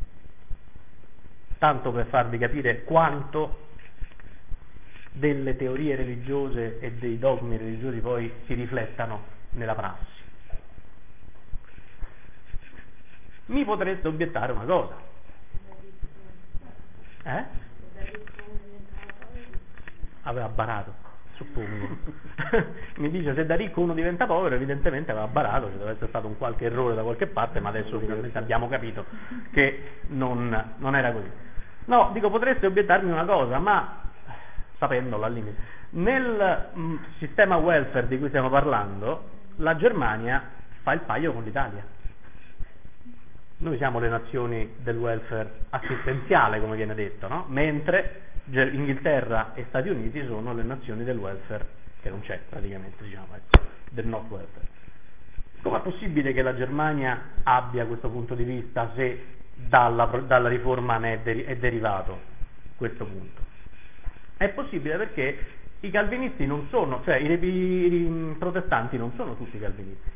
Tanto per farvi capire quanto delle teorie religiose e dei dogmi religiosi poi si riflettano nella prassi. Mi potreste obiettare una cosa. Eh? Aveva barato. suppongo. Mi dice se da ricco uno diventa povero, evidentemente aveva barato, ci deve essere stato un qualche errore da qualche parte, ma adesso finalmente abbiamo capito che non, non era così. No, dico, potreste obiettarmi una cosa, ma sapendola al limite, nel mh, sistema welfare di cui stiamo parlando, la Germania fa il paio con l'Italia. Noi siamo le nazioni del welfare assistenziale, come viene detto, no? Mentre Inghilterra e Stati Uniti sono le nazioni del welfare che non c'è praticamente, diciamo, ecco, del not welfare. Com'è possibile che la Germania abbia questo punto di vista se dalla, dalla riforma ne è, deri- è derivato questo punto? È possibile perché i calvinisti non sono, cioè i, i, i protestanti non sono tutti calvinisti.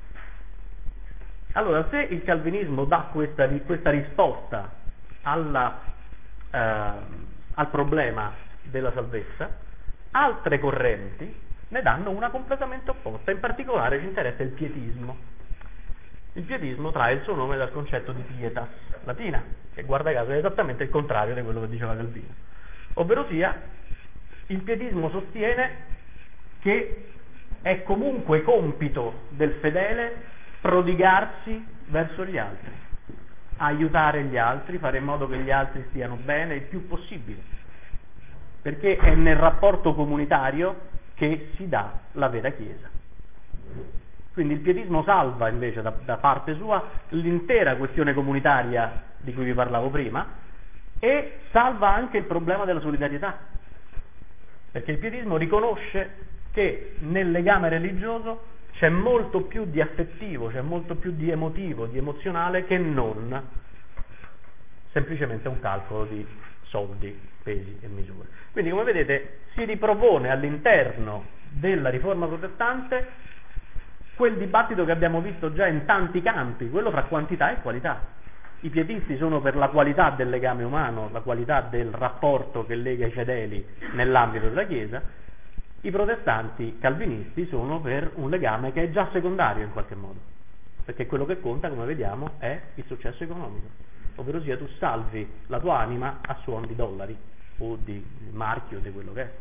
Allora, se il calvinismo dà questa, questa risposta alla, eh, al problema della salvezza, altre correnti ne danno una completamente opposta. In particolare ci interessa il pietismo. Il pietismo trae il suo nome dal concetto di pietas latina, che guarda caso è esattamente il contrario di quello che diceva Calvino. Ovvero sia, il pietismo sostiene che è comunque compito del fedele prodigarsi verso gli altri, aiutare gli altri, fare in modo che gli altri stiano bene il più possibile, perché è nel rapporto comunitario che si dà la vera Chiesa. Quindi il pietismo salva invece da, da parte sua l'intera questione comunitaria di cui vi parlavo prima e salva anche il problema della solidarietà, perché il pietismo riconosce che nel legame religioso c'è molto più di affettivo, c'è molto più di emotivo, di emozionale, che non semplicemente un calcolo di soldi, pesi e misure. Quindi, come vedete, si ripropone all'interno della riforma protestante quel dibattito che abbiamo visto già in tanti campi, quello fra quantità e qualità. I pietisti sono per la qualità del legame umano, la qualità del rapporto che lega i fedeli nell'ambito della Chiesa. I protestanti calvinisti sono per un legame che è già secondario in qualche modo, perché quello che conta, come vediamo, è il successo economico, ovvero sia tu salvi la tua anima a suon di dollari o di marchi o di quello che è.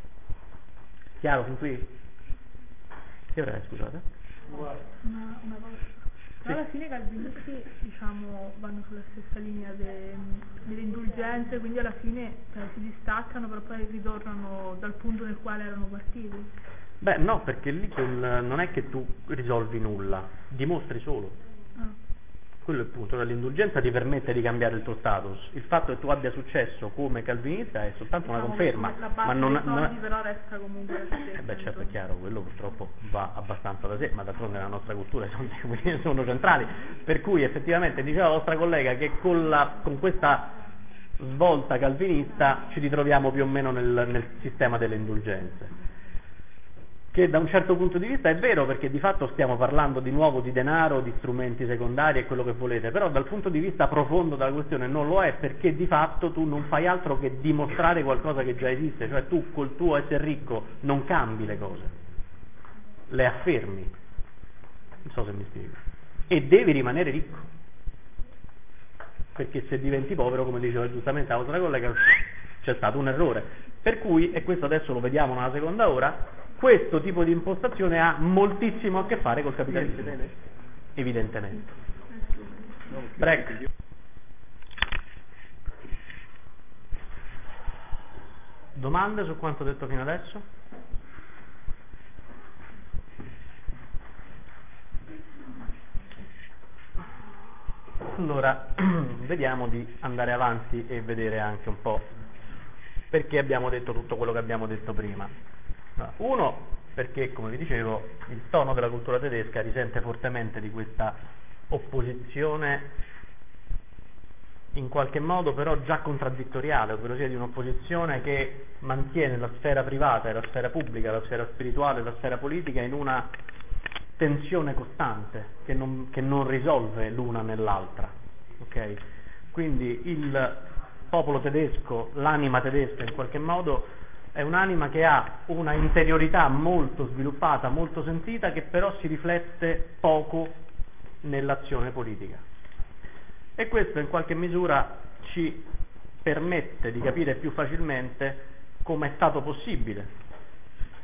Chiaro fin qui? Che ora è, scusate? Una, una cosa. Però alla fine i calvinisti, diciamo, vanno sulla stessa linea de, delle indulgenze, quindi alla fine eh, si distaccano, però poi ritornano dal punto nel quale erano partiti. Beh, no, perché lì quel, non è che tu risolvi nulla, dimostri solo. Ah. Quello è il punto, cioè, l'indulgenza ti permette di cambiare il tuo status. Il fatto che tu abbia successo come calvinista è soltanto Diciamo, una conferma, la base ma non, dei soldi non però resta comunque la stessa. eh beh, certo, è chiaro, quello purtroppo va abbastanza da sé, ma d'altronde nella nostra cultura i soldi sono centrali, per cui effettivamente diceva la vostra collega che con, la, con questa svolta calvinista ci ritroviamo più o meno nel, nel sistema delle indulgenze, che da un certo punto di vista è vero, perché di fatto stiamo parlando di nuovo di denaro, di strumenti secondari e quello che volete, però dal punto di vista profondo della questione non lo è, perché di fatto tu non fai altro che dimostrare qualcosa che già esiste, cioè tu col tuo essere ricco non cambi le cose, le affermi, non so se mi spiego, e devi rimanere ricco, perché se diventi povero, come diceva giustamente la vostra collega, c'è stato un errore, per cui, e questo adesso lo vediamo nella seconda ora, questo tipo di impostazione ha moltissimo a che fare col capitalismo, evidentemente. Prego. Domande su quanto detto fino adesso? Allora, vediamo di andare avanti e vedere anche un po' perché abbiamo detto tutto quello che abbiamo detto prima. Uno, perché, come vi dicevo, il tono della cultura tedesca risente fortemente di questa opposizione, in qualche modo però già contraddittoriale, ovvero sia di un'opposizione che mantiene la sfera privata e la sfera pubblica, la sfera spirituale e la sfera politica in una tensione costante che non, che non risolve l'una nell'altra. Okay? Quindi il popolo tedesco, l'anima tedesca in qualche modo è un'anima che ha una interiorità molto sviluppata, molto sentita, che però si riflette poco nell'azione politica. E questo in qualche misura ci permette di capire più facilmente come è stato possibile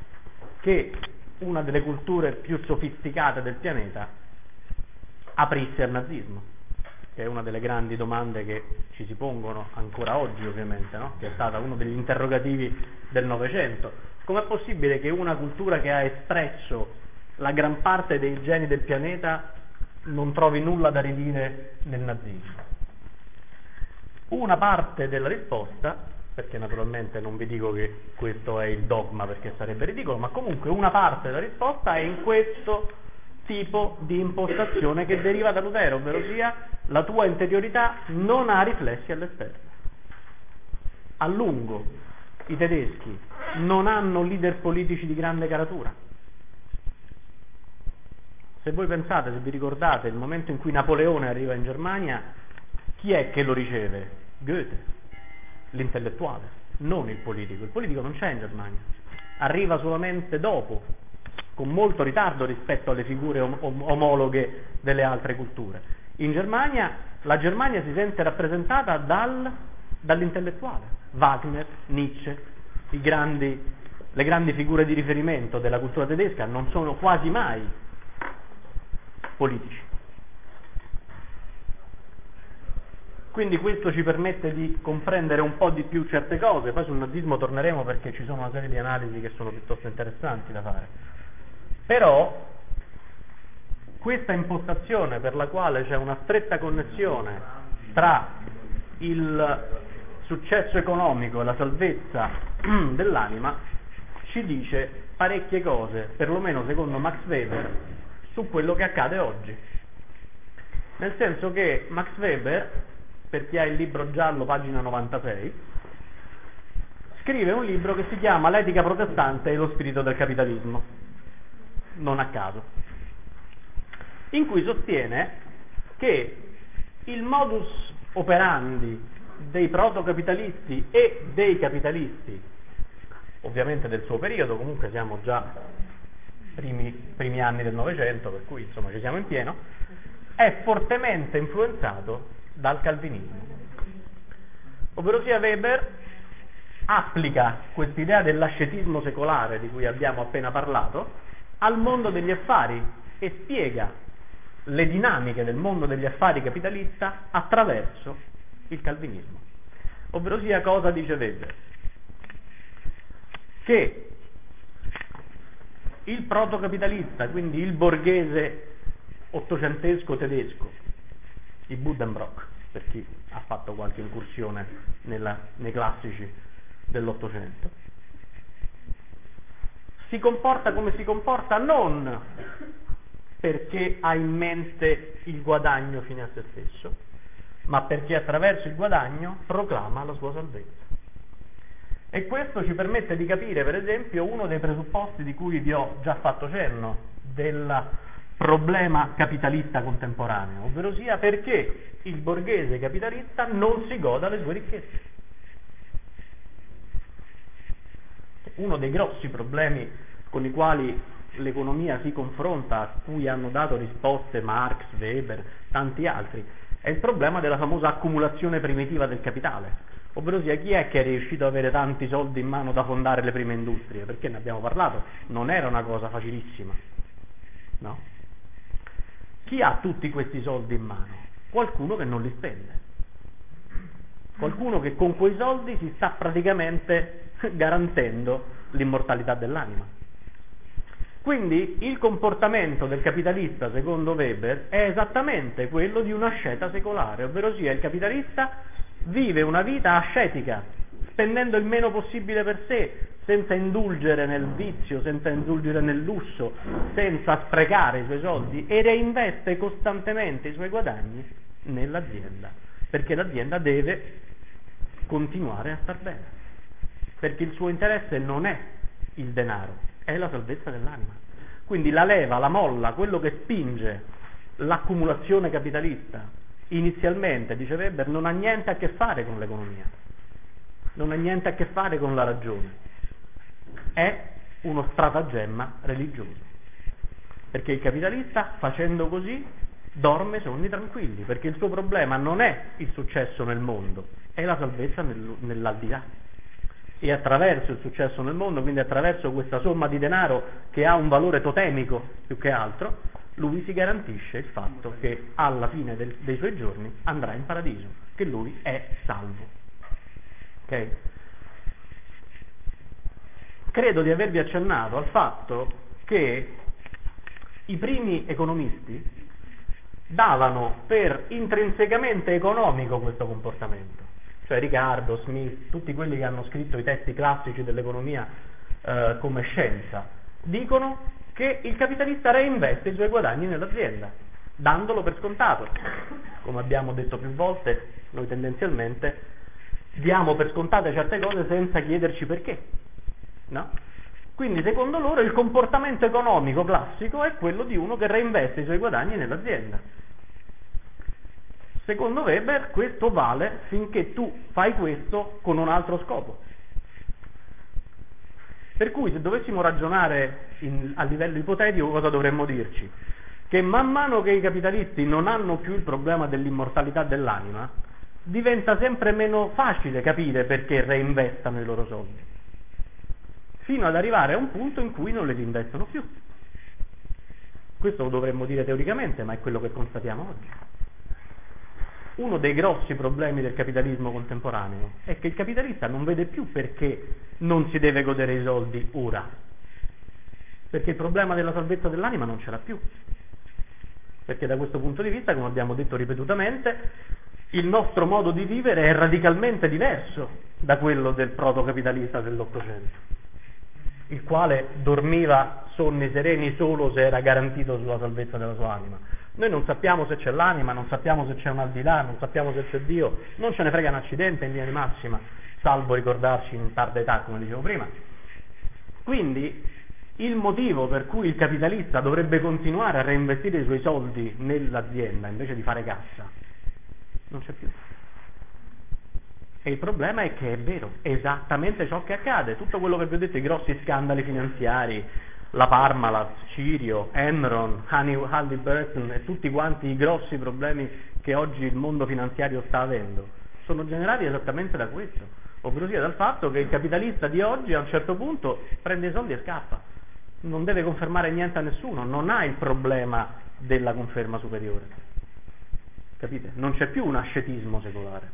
che una delle culture più sofisticate del pianeta aprisse al nazismo, che è una delle grandi domande che ci si pongono ancora oggi, ovviamente, no? Che è stata uno degli interrogativi del Novecento. Com'è possibile che una cultura che ha espresso la gran parte dei geni del pianeta non trovi nulla da ridire nel nazismo? Una parte della risposta, perché naturalmente non vi dico che questo è il dogma perché sarebbe ridicolo, ma comunque una parte della risposta è in questo tipo di impostazione che deriva da Lutero, ovvero sia la tua interiorità non ha riflessi all'esterno. A lungo i tedeschi non hanno leader politici di grande caratura. Se voi pensate, se vi ricordate il momento in cui Napoleone arriva in Germania, chi è che lo riceve? Goethe, l'intellettuale, non il politico. Il politico non c'è in Germania, arriva solamente dopo, con molto ritardo rispetto alle figure om- om- omologhe delle altre culture. In Germania, la Germania si sente rappresentata dal, dall'intellettuale, Wagner, Nietzsche, i grandi, le grandi figure di riferimento della cultura tedesca non sono quasi mai politici. Quindi questo ci permette di comprendere un po' di più certe cose, poi sul nazismo torneremo perché ci sono una serie di analisi che sono piuttosto interessanti da fare. Però questa impostazione per la quale c'è una stretta connessione tra il successo economico e la salvezza dell'anima ci dice parecchie cose, perlomeno secondo Max Weber, su quello che accade oggi. Nel senso che Max Weber, per chi ha il libro giallo, pagina novantasei, scrive un libro che si chiama L'etica protestante e lo spirito del capitalismo, non a caso, in cui sostiene che il modus operandi dei protocapitalisti e dei capitalisti, ovviamente del suo periodo, comunque siamo già primi, primi anni del Novecento, per cui insomma ci siamo in pieno, è fortemente influenzato dal calvinismo. Ovvero sia Weber applica quest'idea dell'ascetismo secolare di cui abbiamo appena parlato al mondo degli affari e spiega le dinamiche del mondo degli affari capitalista attraverso il calvinismo. Ovvero sia, cosa dice Weber? Che il protocapitalista, quindi il borghese ottocentesco tedesco, i Buddenbrock, per chi ha fatto qualche incursione nella, nei classici dell'Ottocento, si comporta come si comporta non perché ha in mente il guadagno fine a se stesso, ma perché attraverso il guadagno proclama la sua salvezza. E questo ci permette di capire, per esempio, uno dei presupposti di cui vi ho già fatto cenno del problema capitalista contemporaneo, ovvero sia perché il borghese capitalista non si goda le sue ricchezze. Uno dei grossi problemi con i quali l'economia si confronta, a cui hanno dato risposte Marx, Weber, tanti altri, è il problema della famosa accumulazione primitiva del capitale. Ovvero sia, chi è che è riuscito ad avere tanti soldi in mano da fondare le prime industrie? Perché ne abbiamo parlato, non era una cosa facilissima, no? Chi ha tutti questi soldi in mano? Qualcuno che non li spende, qualcuno che con quei soldi si sta praticamente garantendo l'immortalità dell'anima. Quindi il comportamento del capitalista, secondo Weber, è esattamente quello di un'asceta secolare, ovvero sia il capitalista vive una vita ascetica, spendendo il meno possibile per sé, senza indulgere nel vizio, senza indulgere nel lusso, senza sprecare i suoi soldi, e reinveste costantemente i suoi guadagni nell'azienda, perché l'azienda deve continuare a star bene, perché il suo interesse non è il denaro, è la salvezza dell'anima. Quindi la leva, la molla, quello che spinge l'accumulazione capitalista inizialmente, dice Weber, non ha niente a che fare con l'economia, non ha niente a che fare con la ragione, è uno stratagemma religioso, perché il capitalista, facendo così, dorme sonni tranquilli, perché il suo problema non è il successo nel mondo, è la salvezza nel, nell'aldilà. e attraverso il successo nel mondo, quindi attraverso questa somma di denaro che ha un valore totemico più che altro, lui si garantisce il fatto che alla fine del, dei suoi giorni andrà in paradiso, che lui è salvo. Ok? Credo di avervi accennato al fatto che i primi economisti davano per intrinsecamente economico questo comportamento, cioè Riccardo, Smith, tutti quelli che hanno scritto i testi classici dell'economia eh, come scienza, dicono che il capitalista reinveste i suoi guadagni nell'azienda, dandolo per scontato. Come abbiamo detto più volte, noi tendenzialmente diamo per scontate certe cose senza chiederci perché, no? Quindi secondo loro il comportamento economico classico è quello di uno che reinveste i suoi guadagni nell'azienda. Secondo Weber questo vale finché tu fai questo con un altro scopo. Per cui se dovessimo ragionare in, a livello ipotetico, cosa dovremmo dirci? Che man mano che i capitalisti non hanno più il problema dell'immortalità dell'anima, diventa sempre meno facile capire perché reinvestano i loro soldi, fino ad arrivare a un punto in cui non li investono più. Questo lo dovremmo dire teoricamente, ma è quello che constatiamo oggi. Uno dei grossi problemi del capitalismo contemporaneo è che il capitalista non vede più perché non si deve godere i soldi ora, perché il problema della salvezza dell'anima non ce l'ha più, perché da questo punto di vista, come abbiamo detto ripetutamente, il nostro modo di vivere è radicalmente diverso da quello del protocapitalista dell'Ottocento, il quale dormiva sonni sereni solo se era garantito sulla salvezza della sua anima. Noi non sappiamo se c'è l'anima, non sappiamo se c'è un al di là, non sappiamo se c'è Dio, non ce ne frega un accidente in linea di massima, salvo ricordarci in tarda età, come dicevo prima. Quindi il motivo per cui il capitalista dovrebbe continuare a reinvestire i suoi soldi nell'azienda invece di fare cassa non c'è più. E il problema è che è vero, è esattamente ciò che accade. Tutto quello che vi ho detto, i grossi scandali finanziari, la Parmalat, Cirio, Enron, Halliburton e tutti quanti i grossi problemi che oggi il mondo finanziario sta avendo, sono generati esattamente da questo, ovvero sia dal fatto che il capitalista di oggi a un certo punto prende i soldi e scappa, non deve confermare niente a nessuno, non ha il problema della conferma superiore, capite? Non c'è più un ascetismo secolare,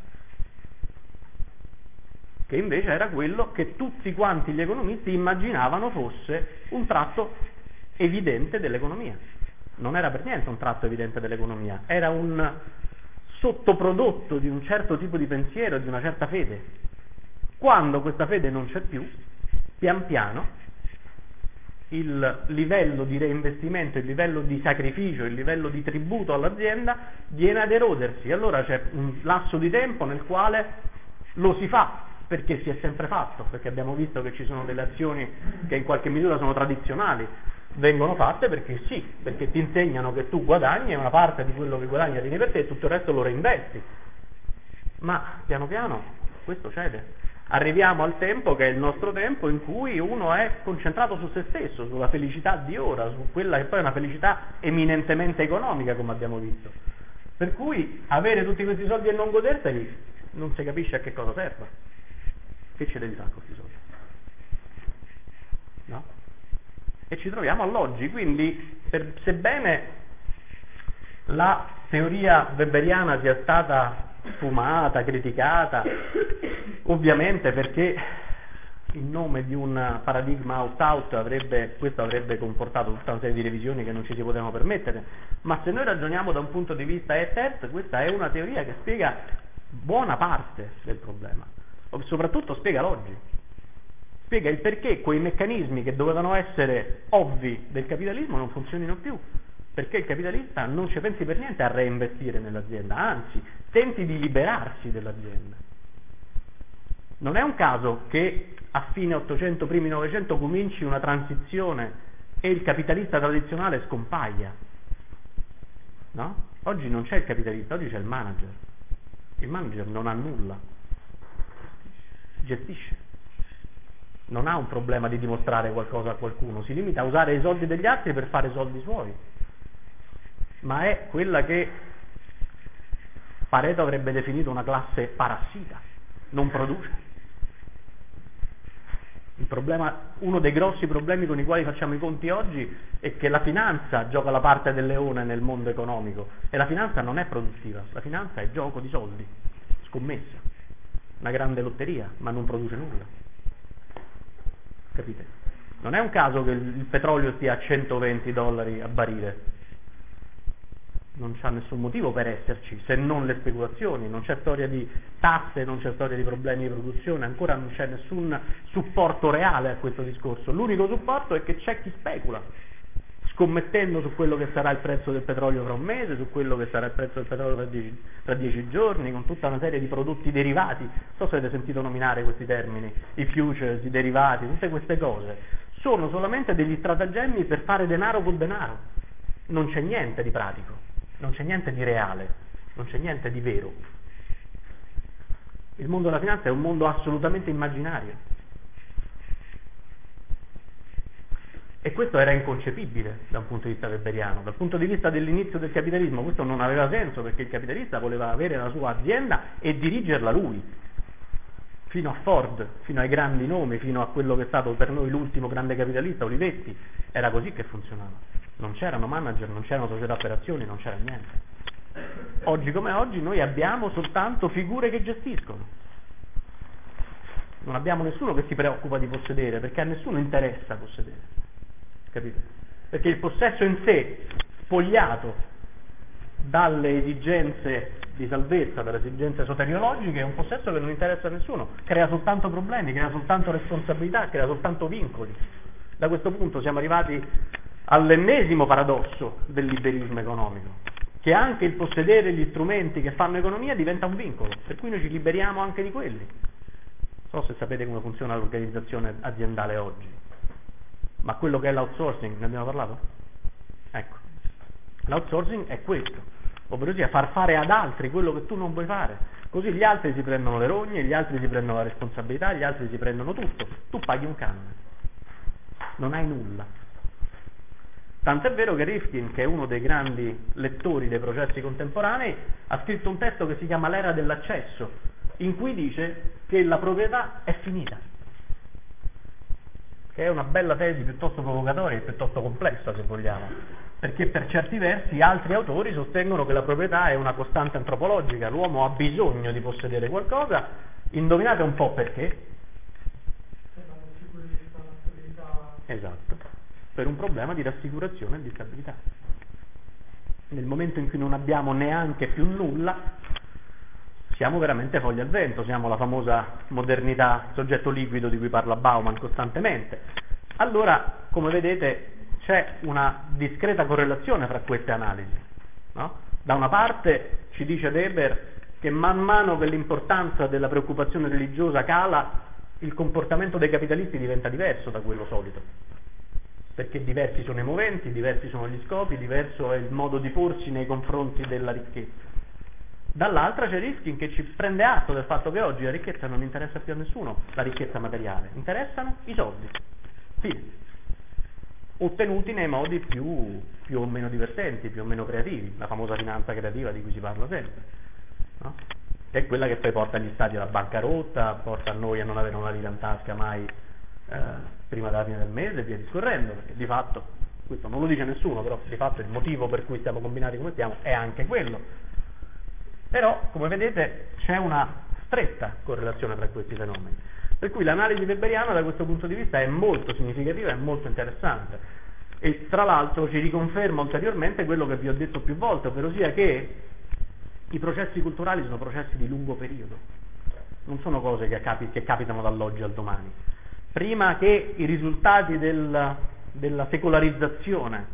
che invece era quello che tutti quanti gli economisti immaginavano fosse un tratto evidente dell'economia. Non era per niente un tratto evidente dell'economia, era un sottoprodotto di un certo tipo di pensiero, di una certa fede. Quando questa fede non c'è più, pian piano il livello di reinvestimento, il livello di sacrificio, il livello di tributo all'azienda viene ad erodersi. Allora c'è un lasso di tempo nel quale lo si fa perché si è sempre fatto, perché abbiamo visto che ci sono delle azioni che in qualche misura sono tradizionali, vengono fatte perché sì, perché ti insegnano che tu guadagni e una parte di quello che guadagni tieni per te e tutto il resto lo reinvesti. Ma piano piano questo cede. Arriviamo al tempo che è il nostro tempo in cui uno è concentrato su se stesso, sulla felicità di ora, su quella che poi è una felicità eminentemente economica, come abbiamo visto. Per cui avere tutti questi soldi e non goderseli non si capisce a che cosa serva. Che ce devi fare con questi soldi? No? E ci troviamo all'oggi, quindi per, sebbene la teoria weberiana sia stata sfumata, criticata, ovviamente perché in nome di un paradigma opt-out avrebbe, questo avrebbe comportato tutta una serie di revisioni che non ci si potevano permettere, ma se noi ragioniamo da un punto di vista et-et, questa è una teoria che spiega buona parte del problema, soprattutto spiega l'oggi, spiega il perché quei meccanismi che dovevano essere ovvi del capitalismo non funzionino più, perché il capitalista non ci pensi per niente a reinvestire nell'azienda, anzi tenti di liberarsi dell'azienda. Non è un caso che a fine ottocento, primi novecento cominci una transizione e il capitalista tradizionale scompaia, no? Oggi non c'è il capitalista, oggi c'è il manager. Il manager non ha nulla, gestisce, non ha un problema di dimostrare qualcosa a qualcuno, si limita a usare i soldi degli altri per fare soldi suoi, ma è quella che Pareto avrebbe definito una classe parassita, non produce. Il problema, uno dei grossi problemi con i quali facciamo i conti oggi è che la finanza gioca la parte del leone nel mondo economico e la finanza non è produttiva, la finanza è gioco di soldi, scommessa, una grande lotteria, ma non produce nulla. Capite? Non è un caso che il petrolio stia a centoventi dollari a barile. Non c'è nessun motivo per esserci, se non le speculazioni, non c'è storia di tasse, non c'è storia di problemi di produzione, ancora non c'è nessun supporto reale a questo discorso. L'unico supporto è che c'è chi specula, scommettendo su quello che sarà il prezzo del petrolio fra un mese, su quello che sarà il prezzo del petrolio tra dieci, tra dieci giorni, con tutta una serie di prodotti derivati. Non so se avete sentito nominare questi termini, i futures, i derivati, tutte queste cose. Sono solamente degli stratagemmi per fare denaro col denaro. Non c'è niente di pratico. Non c'è niente di reale, non c'è niente di vero. Il mondo della finanza è un mondo assolutamente immaginario. E questo era inconcepibile da un punto di vista weberiano. Dal punto di vista dell'inizio del capitalismo questo non aveva senso, perché il capitalista voleva avere la sua azienda e dirigerla lui. Fino a Ford, fino ai grandi nomi, fino a quello che è stato per noi l'ultimo grande capitalista, Olivetti, era così che funzionava. Non c'erano manager, non c'erano società per azioni, non c'era niente. Oggi come oggi noi abbiamo soltanto figure che gestiscono. Non abbiamo nessuno che si preoccupa di possedere, perché a nessuno interessa possedere. Capite? Perché il possesso in sé, spogliato dalle esigenze di salvezza, dalle esigenze soteriologiche, è un possesso che non interessa a nessuno, crea soltanto problemi, crea soltanto responsabilità, crea soltanto vincoli. Da questo punto siamo arrivati all'ennesimo paradosso del liberismo economico, che anche il possedere gli strumenti che fanno economia diventa un vincolo, per cui noi ci liberiamo anche di quelli. Non so se sapete come funziona l'organizzazione aziendale oggi, ma quello che è l'outsourcing, ne abbiamo parlato? Ecco, l'outsourcing è questo, ovvero sia far fare ad altri quello che tu non vuoi fare, così gli altri si prendono le rogne, gli altri si prendono la responsabilità, gli altri si prendono tutto, tu paghi un canone, non hai nulla. Tant'è vero che Rifkin, che è uno dei grandi lettori dei processi contemporanei, ha scritto un testo che si chiama L'era dell'accesso, in cui dice che la proprietà è finita, che è una bella tesi piuttosto provocatoria e piuttosto complessa, se vogliamo, perché per certi versi altri autori sostengono che la proprietà è una costante antropologica, l'uomo ha bisogno di possedere qualcosa, indovinate un po' perché? Esatto. Per un problema di rassicurazione e di stabilità. Nel momento in cui non abbiamo neanche più nulla, siamo veramente fogli al vento, siamo la famosa modernità soggetto liquido di cui parla Bauman costantemente. Allora, come vedete, c'è una discreta correlazione fra queste analisi, no? Da una parte ci dice Weber che man mano che l'importanza della preoccupazione religiosa cala, il comportamento dei capitalisti diventa diverso da quello solito, perché diversi sono i moventi, diversi sono gli scopi, diverso è il modo di porsi nei confronti della ricchezza. Dall'altra c'è Rifkin che ci prende atto del fatto che oggi la ricchezza non interessa più a nessuno, la ricchezza materiale, interessano i soldi, fine, ottenuti nei modi più, più o meno divertenti, più o meno creativi, la famosa finanza creativa di cui si parla sempre, no? Che è quella che poi porta gli stati alla bancarotta, porta a noi a non avere una lira in tasca mai eh, prima della fine del mese e via discorrendo, perché di fatto, questo non lo dice nessuno, però di fatto il motivo per cui stiamo combinati come stiamo è anche quello. Però, come vedete, c'è una stretta correlazione tra questi fenomeni, per cui l'analisi weberiana da questo punto di vista è molto significativa e molto interessante, e tra l'altro ci riconferma ulteriormente quello che vi ho detto più volte, ovvero sia che i processi culturali sono processi di lungo periodo, non sono cose che, capi- che capitano dall'oggi al domani. Prima che i risultati del, della secolarizzazione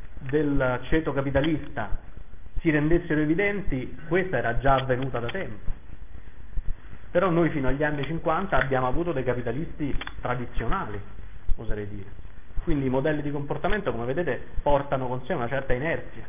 del ceto capitalista si rendessero evidenti, questa era già avvenuta da tempo. Però noi fino agli anni cinquanta abbiamo avuto dei capitalisti tradizionali, oserei dire. Quindi i modelli di comportamento, come vedete, portano con sé una certa inerzia.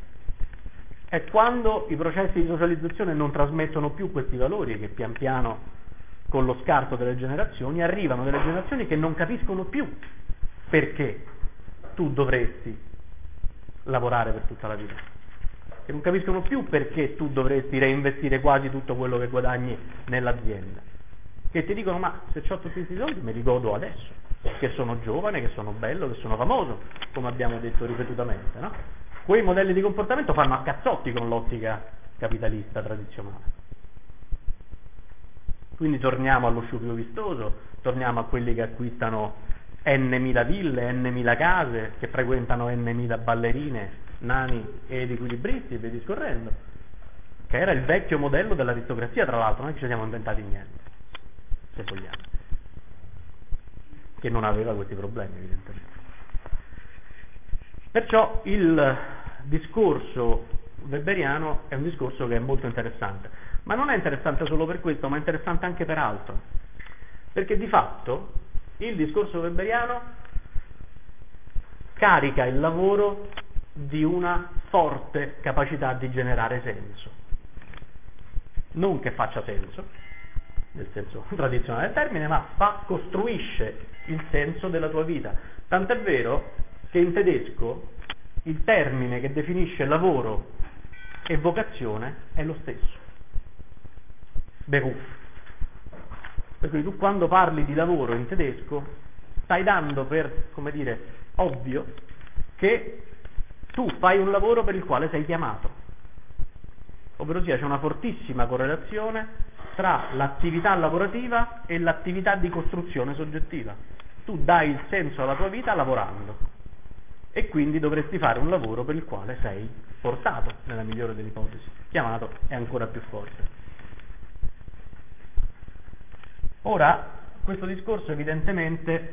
È quando i processi di socializzazione non trasmettono più questi valori che pian piano, con lo scarto delle generazioni, arrivano delle generazioni che non capiscono più perché tu dovresti lavorare per tutta la vita, che non capiscono più perché tu dovresti reinvestire quasi tutto quello che guadagni nell'azienda, che ti dicono: ma se ho tutti questi soldi me li godo adesso, che sono giovane, che sono bello, che sono famoso, come abbiamo detto ripetutamente, no? Quei modelli di comportamento fanno a cazzotti con l'ottica capitalista tradizionale. Quindi torniamo allo sciupio vistoso, torniamo a quelli che acquistano n mila ville, n mila case, che frequentano n mila ballerine, nani ed equilibristi e via discorrendo, che era il vecchio modello dell'aristocrazia, tra l'altro, non è che ci siamo inventati niente, se vogliamo, che non aveva questi problemi evidentemente. Perciò il discorso weberiano è un discorso che è molto interessante, ma non è interessante solo per questo, ma è interessante anche per altro, perché di fatto il discorso weberiano carica il lavoro di una forte capacità di generare senso, non che faccia senso nel senso tradizionale del termine, ma fa, costruisce il senso della tua vita, tant'è vero che in tedesco il termine che definisce lavoro e vocazione è lo stesso, Beruf. Per cui tu quando parli di lavoro in tedesco stai dando per, come dire, ovvio che tu fai un lavoro per il quale sei chiamato, ovvero sia c'è una fortissima correlazione tra l'attività lavorativa e l'attività di costruzione soggettiva. Tu dai il senso alla tua vita lavorando e quindi dovresti fare un lavoro per il quale sei portato, nella migliore delle ipotesi, chiamato è ancora più forte. Ora, questo discorso evidentemente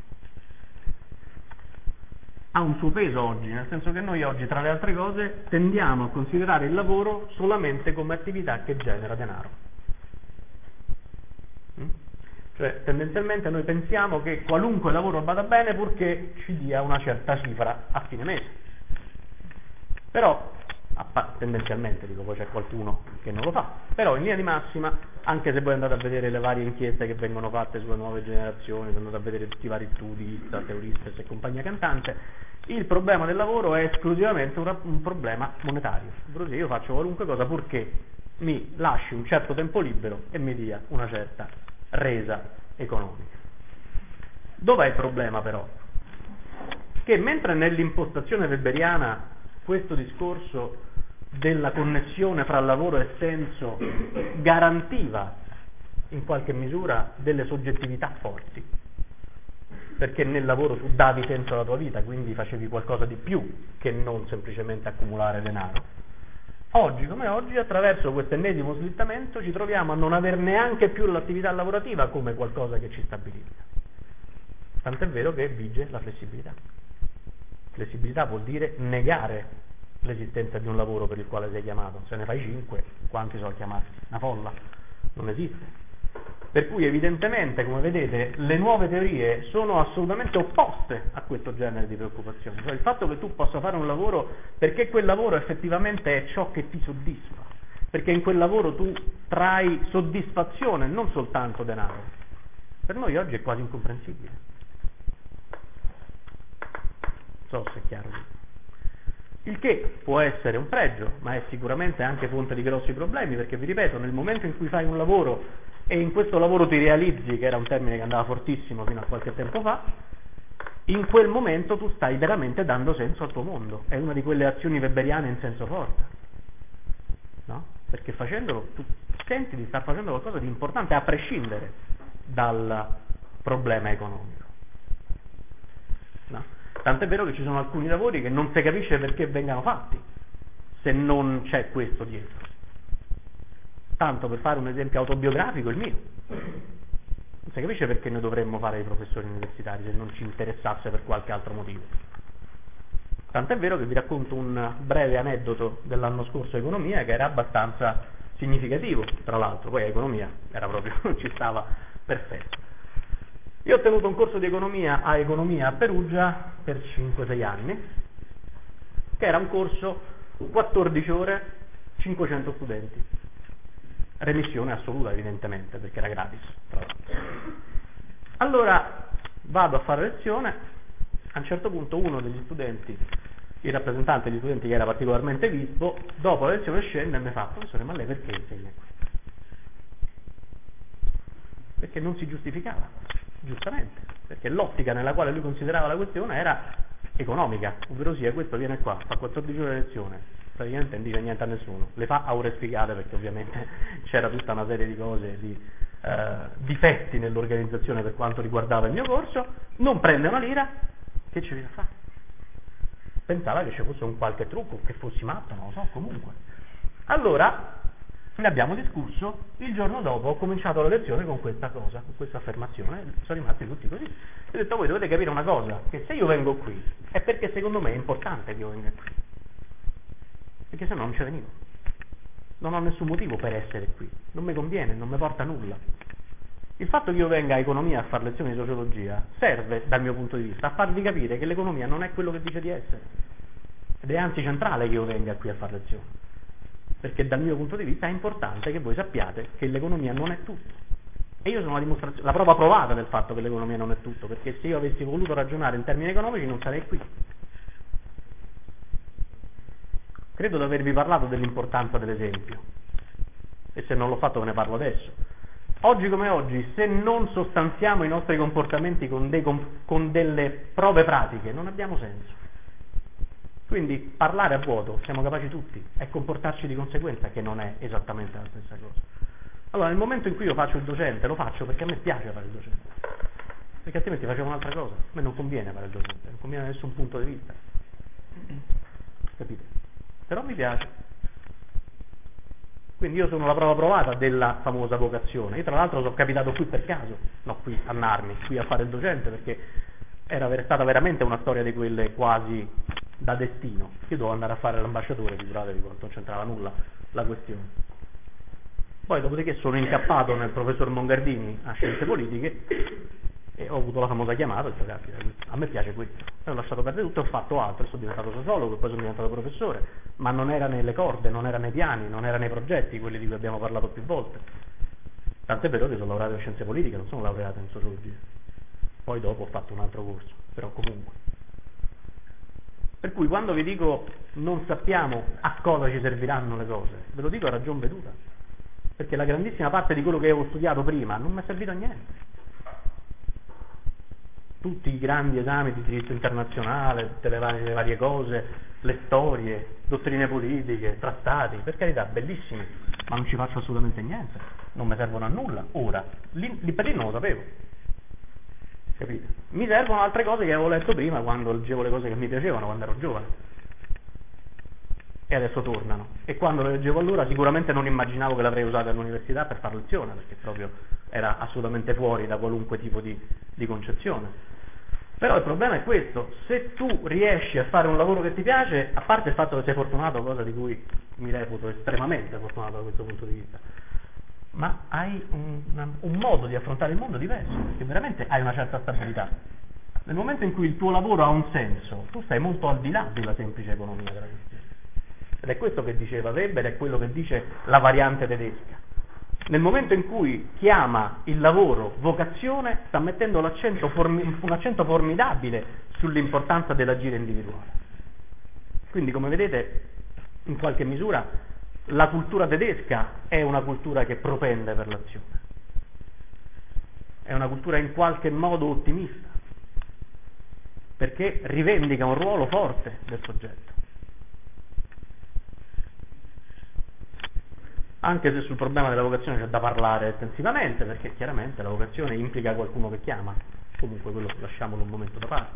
ha un suo peso oggi, nel senso che noi oggi, tra le altre cose, tendiamo a considerare il lavoro solamente come attività che genera denaro. Mm? Cioè, tendenzialmente noi pensiamo che qualunque lavoro vada bene purché ci dia una certa cifra a fine mese. Però, tendenzialmente, dico, poi c'è qualcuno che non lo fa, però in linea di massima, anche se voi andate a vedere le varie inchieste che vengono fatte sulle nuove generazioni, se andate a vedere tutti i vari studi, Ipsos, Eurispes e compagnia cantante, il problema del lavoro è esclusivamente un, un problema monetario. Ovvero io faccio qualunque cosa purché mi lasci un certo tempo libero e mi dia una certa resa economica. Dov'è il problema però? Che mentre nell'impostazione weberiana questo discorso della connessione fra lavoro e senso garantiva in qualche misura delle soggettività forti, perché nel lavoro tu davi senso alla tua vita, quindi facevi qualcosa di più che non semplicemente accumulare denaro. Oggi come oggi, attraverso questo ennesimo slittamento, ci troviamo a non avere neanche più l'attività lavorativa come qualcosa che ci stabilizza. Tant'è vero che vige la flessibilità. Flessibilità vuol dire negare l'esistenza di un lavoro per il quale sei chiamato. Se ne fai cinque, quanti sono chiamati? Una folla, non esiste. Per cui evidentemente, come vedete, le nuove teorie sono assolutamente opposte a questo genere di preoccupazioni. Cioè il fatto che tu possa fare un lavoro perché quel lavoro effettivamente è ciò che ti soddisfa, perché in quel lavoro tu trai soddisfazione, non soltanto denaro, per noi oggi è quasi incomprensibile. Non so se è chiaro. Il che può essere un pregio, ma è sicuramente anche fonte di grossi problemi, perché vi ripeto, nel momento in cui fai un lavoro e in questo lavoro ti realizzi, che era un termine che andava fortissimo fino a qualche tempo fa, in quel momento tu stai veramente dando senso al tuo mondo. È una di quelle azioni weberiane in senso forte, no? Perché facendolo tu senti di star facendo qualcosa di importante a prescindere dal problema economico, no? Tant'è vero che ci sono alcuni lavori che non si capisce perché vengano fatti se non c'è questo dietro. Tanto per fare un esempio autobiografico, il mio. Non si capisce perché noi dovremmo fare i professori universitari se non ci interessasse per qualche altro motivo. Tant'è vero che vi racconto un breve aneddoto dell'anno scorso economia che era abbastanza significativo, tra l'altro, poi economia era proprio, ci stava perfetto. Io ho tenuto un corso di economia a economia a Perugia per cinque sei anni, che era un corso quattordici ore, cinquecento studenti. Remissione assoluta evidentemente, perché era gratis, tra l'altro. Allora vado a fare lezione, a un certo punto uno degli studenti, il rappresentante degli studenti che era particolarmente vispo, dopo la lezione scende e mi fa: professore, ma lei perché insegna qui? Perché non si giustificava. giustamente, perché l'ottica nella quale lui considerava la questione era economica, ovvero sia questo viene qua, fa quattordici ore di lezione, praticamente non dice niente a nessuno, le fa a ore spiegate perché ovviamente c'era tutta una serie di cose, di eh, difetti nell'organizzazione per quanto riguardava il mio corso, non prende una lira, che ci viene a fare? Pensava che ci fosse un qualche trucco, che fossi matto, non lo so, comunque. Allora, ne abbiamo discusso, il giorno dopo ho cominciato la lezione con questa cosa, con questa affermazione, sono rimasti tutti così. Ho detto, voi dovete capire una cosa, che se io vengo qui, è perché secondo me è importante che io venga qui, perché se no non ci venivo. Non ho nessun motivo per essere qui, non mi conviene, non mi porta nulla. Il fatto che io venga a economia a fare lezioni di sociologia serve, dal mio punto di vista, a farvi capire che l'economia non è quello che dice di essere, ed è anzi centrale che io venga qui a fare lezioni, perché dal mio punto di vista è importante che voi sappiate che l'economia non è tutto. E io sono la dimostrazione, la prova provata del fatto che l'economia non è tutto, perché se io avessi voluto ragionare in termini economici non sarei qui. Credo di avervi parlato dell'importanza dell'esempio, e se non l'ho fatto ve ne parlo adesso. Oggi come oggi, se non sostanziamo i nostri comportamenti con, dei, con delle prove pratiche, non abbiamo senso. Quindi parlare a vuoto, siamo capaci tutti, e comportarci di conseguenza, che non è esattamente la stessa cosa. Allora, nel momento in cui io faccio il docente, lo faccio perché a me piace fare il docente, perché altrimenti facevo un'altra cosa. A me non conviene fare il docente, non conviene da nessun punto di vista. Capite? Però mi piace. Quindi io sono la prova provata della famosa vocazione. Io tra l'altro sono capitato qui per caso, no qui a Narni, qui a fare il docente, perché era ver- stata veramente una storia di quelle quasi da destino. Io dovevo andare a fare l'ambasciatore, figuratevi quanto non c'entrava nulla la questione. Poi dopodiché sono incappato nel professor Mongardini a scienze politiche e ho avuto la famosa chiamata e ho detto, caspita, a me piace questo. E ho lasciato perdere tutto e ho fatto altro, sono diventato sociologo e poi sono diventato professore, ma non era nelle corde, non era nei piani, non era nei progetti, quelli di cui abbiamo parlato più volte. Tant'è vero che sono laureato in scienze politiche, non sono laureato in sociologia. Poi dopo ho fatto un altro corso, però comunque. Per cui quando vi dico non sappiamo a cosa ci serviranno le cose, ve lo dico a ragion veduta, perché la grandissima parte di quello che avevo studiato prima non mi è servito a niente. Tutti i grandi esami di diritto internazionale, tutte le varie, le varie cose, le storie, dottrine politiche, trattati, per carità, bellissimi, ma non ci faccio assolutamente niente, non mi servono a nulla. Ora, lì, lì per lì non lo sapevo, capite? Mi servono altre cose che avevo letto prima quando leggevo le cose che mi piacevano, quando ero giovane, e adesso tornano. E quando le leggevo allora sicuramente non immaginavo che l'avrei usata all'università per fare lezione, perché proprio era assolutamente fuori da qualunque tipo di, di concezione. Però il problema è questo: se tu riesci a fare un lavoro che ti piace, a parte il fatto che sei fortunato, cosa di cui mi reputo estremamente fortunato da questo punto di vista, ma hai un, una, un modo di affrontare il mondo diverso, perché veramente hai una certa stabilità. Nel momento in cui il tuo lavoro ha un senso, tu stai molto al di là della semplice economia della questione. Ed è questo che diceva Weber, è quello che dice la variante tedesca. Nel momento in cui chiama il lavoro vocazione, sta mettendo l'accento formi- un accento formidabile sull'importanza dell'agire individuale. Quindi, come vedete, in qualche misura la cultura tedesca è una cultura che propende per l'azione, è una cultura in qualche modo ottimista, perché rivendica un ruolo forte del soggetto. Anche se sul problema della vocazione c'è da parlare estensivamente, perché chiaramente la vocazione implica qualcuno che chiama, comunque quello lasciamolo un momento da parte.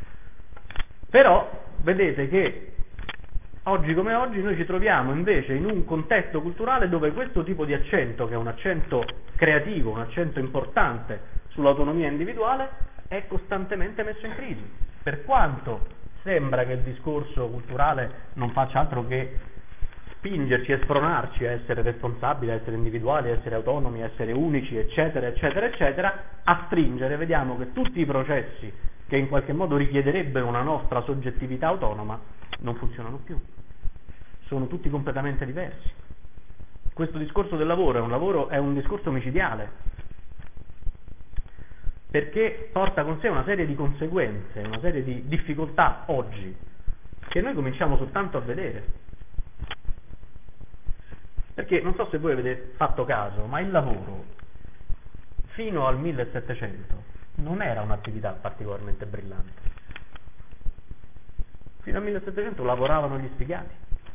Però vedete che oggi come oggi noi ci troviamo invece in un contesto culturale dove questo tipo di accento, che è un accento creativo, un accento importante sull'autonomia individuale, è costantemente messo in crisi. Per quanto sembra che il discorso culturale non faccia altro che spingerci e spronarci a essere responsabili, a essere individuali, a essere autonomi, a essere unici, eccetera, eccetera, eccetera, a stringere, vediamo che tutti i processi che in qualche modo richiederebbero una nostra soggettività autonoma non funzionano più. Sono tutti completamente diversi. Questo discorso del lavoro è un, lavoro, è un discorso micidiale, perché porta con sé una serie di conseguenze, una serie di difficoltà oggi, che noi cominciamo soltanto a vedere. Perché non so se voi avete fatto caso, ma il lavoro fino al millesettecento non era un'attività particolarmente brillante. Fino al millesettecento lavoravano gli sfigati.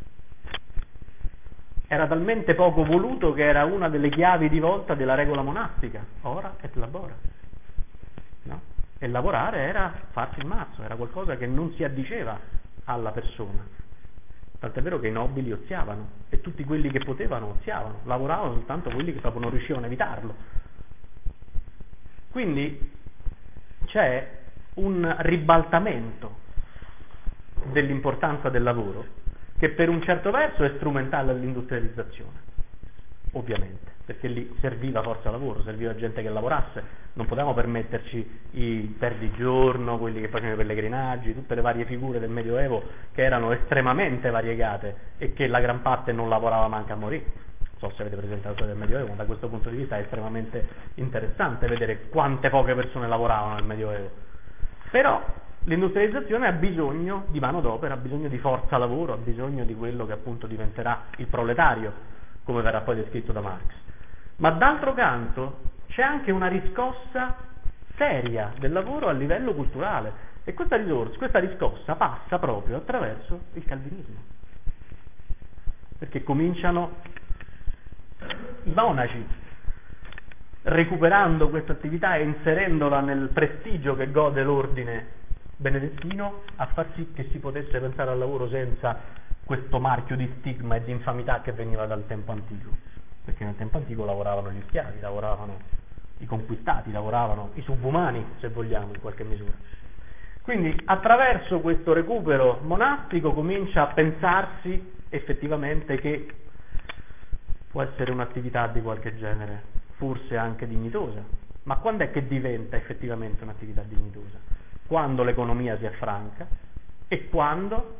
Era talmente poco voluto che era una delle chiavi di volta della regola monastica, ora et labora. No? E lavorare era farsi il mazzo, era qualcosa che non si addiceva alla persona. Tant'è vero che i nobili oziavano e tutti quelli che potevano oziavano, lavoravano soltanto quelli che proprio non riuscivano a evitarlo. Quindi c'è un ribaltamento dell'importanza del lavoro che per un certo verso è strumentale all'industrializzazione, ovviamente, perché lì serviva forza lavoro, serviva gente che lavorasse, non potevamo permetterci i perdigiorno, quelli che facevano i pellegrinaggi, tutte le varie figure del Medioevo che erano estremamente variegate e che la gran parte non lavorava manco a morire. Non so se avete presente la storia del Medioevo, ma da questo punto di vista è estremamente interessante vedere quante poche persone lavoravano nel Medioevo. Però l'industrializzazione ha bisogno di manodopera, ha bisogno di forza lavoro, ha bisogno di quello che appunto diventerà il proletario, come verrà poi descritto da Marx. Ma d'altro canto c'è anche una riscossa seria del lavoro a livello culturale e questa, risorsa, questa riscossa passa proprio attraverso il calvinismo, perché cominciano i monaci, recuperando questa attività e inserendola nel prestigio che gode l'ordine benedettino, a far sì che si potesse pensare al lavoro senza questo marchio di stigma e di infamità che veniva dal tempo antico, perché nel tempo antico lavoravano gli schiavi, lavoravano i conquistati, lavoravano i subumani, se vogliamo, in qualche misura. Quindi attraverso questo recupero monastico comincia a pensarsi effettivamente che può essere un'attività di qualche genere, forse anche dignitosa, ma quando è che diventa effettivamente un'attività dignitosa? Quando l'economia si affranca e quando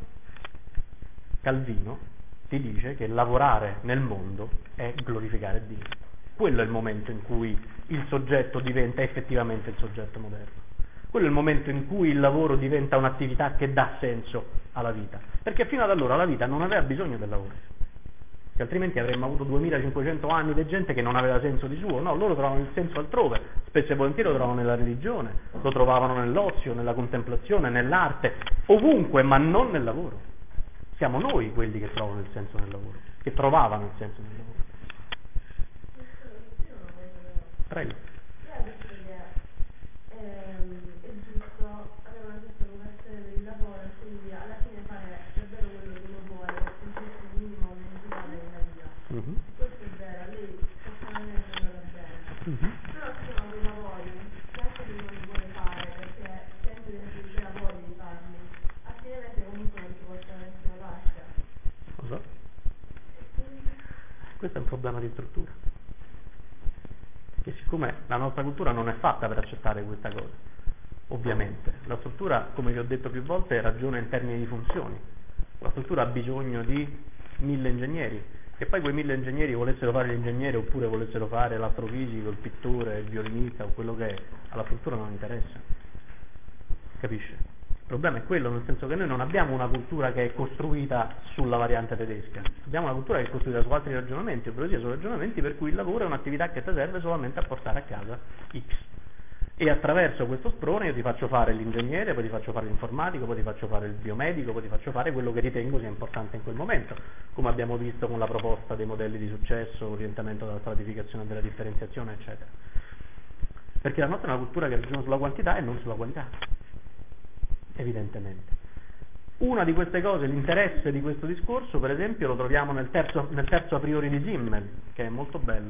Calvino ti dice che lavorare nel mondo è glorificare Dio. Quello è il momento in cui il soggetto diventa effettivamente il soggetto moderno. Quello è il momento in cui il lavoro diventa un'attività che dà senso alla vita, perché fino ad allora la vita non aveva bisogno del lavoro, che altrimenti avremmo avuto duemilacinquecento anni di gente che non aveva senso di suo. No, loro trovavano il senso altrove, spesso e volentieri lo trovavano nella religione, lo trovavano nell'ozio, nella contemplazione, nell'arte, ovunque, ma non nel lavoro. Siamo noi quelli che trovano il senso nel lavoro, che trovavano il senso nel lavoro. Prego. È giusto avere una certa vocazione per il lavoro e quindi alla fine fare davvero quello che uno vuole, sentirsi il minimo necessario nella vita. Mm-hmm. Questo è vero, lei personalmente non va bene. Mm-hmm. Però ci sono dei lavori che anche se non li vuole fare, perché sente dentro di sé la voglia di farli, a fine mese comunque non si porta da nessuna parte. Lo so. Questo è un problema di struttura. Che siccome la nostra cultura non è fatta per accettare questa cosa, ovviamente, la struttura, come vi ho detto più volte, ragiona in termini di funzioni. La struttura ha bisogno di mille ingegneri, che poi quei mille ingegneri volessero fare l'ingegnere oppure volessero fare l'astrofisico, il pittore, il violinista o quello che è, alla struttura non interessa. Capisce? Il problema è quello, nel senso che noi non abbiamo una cultura che è costruita sulla variante tedesca, abbiamo una cultura che è costruita su altri ragionamenti, ovvero sia su ragionamenti per cui il lavoro è un'attività che ti serve solamente a portare a casa X. E attraverso questo sprone io ti faccio fare l'ingegnere, poi ti faccio fare l'informatico, poi ti faccio fare il biomedico, poi ti faccio fare quello che ritengo sia importante in quel momento, come abbiamo visto con la proposta dei modelli di successo, orientamento della stratificazione e della differenziazione, eccetera. Perché la nostra è una cultura che ragiona sulla quantità e non sulla qualità. Evidentemente. Una di queste cose, l'interesse di questo discorso, per esempio, lo troviamo nel terzo, nel terzo a priori di Simmel, che è molto bello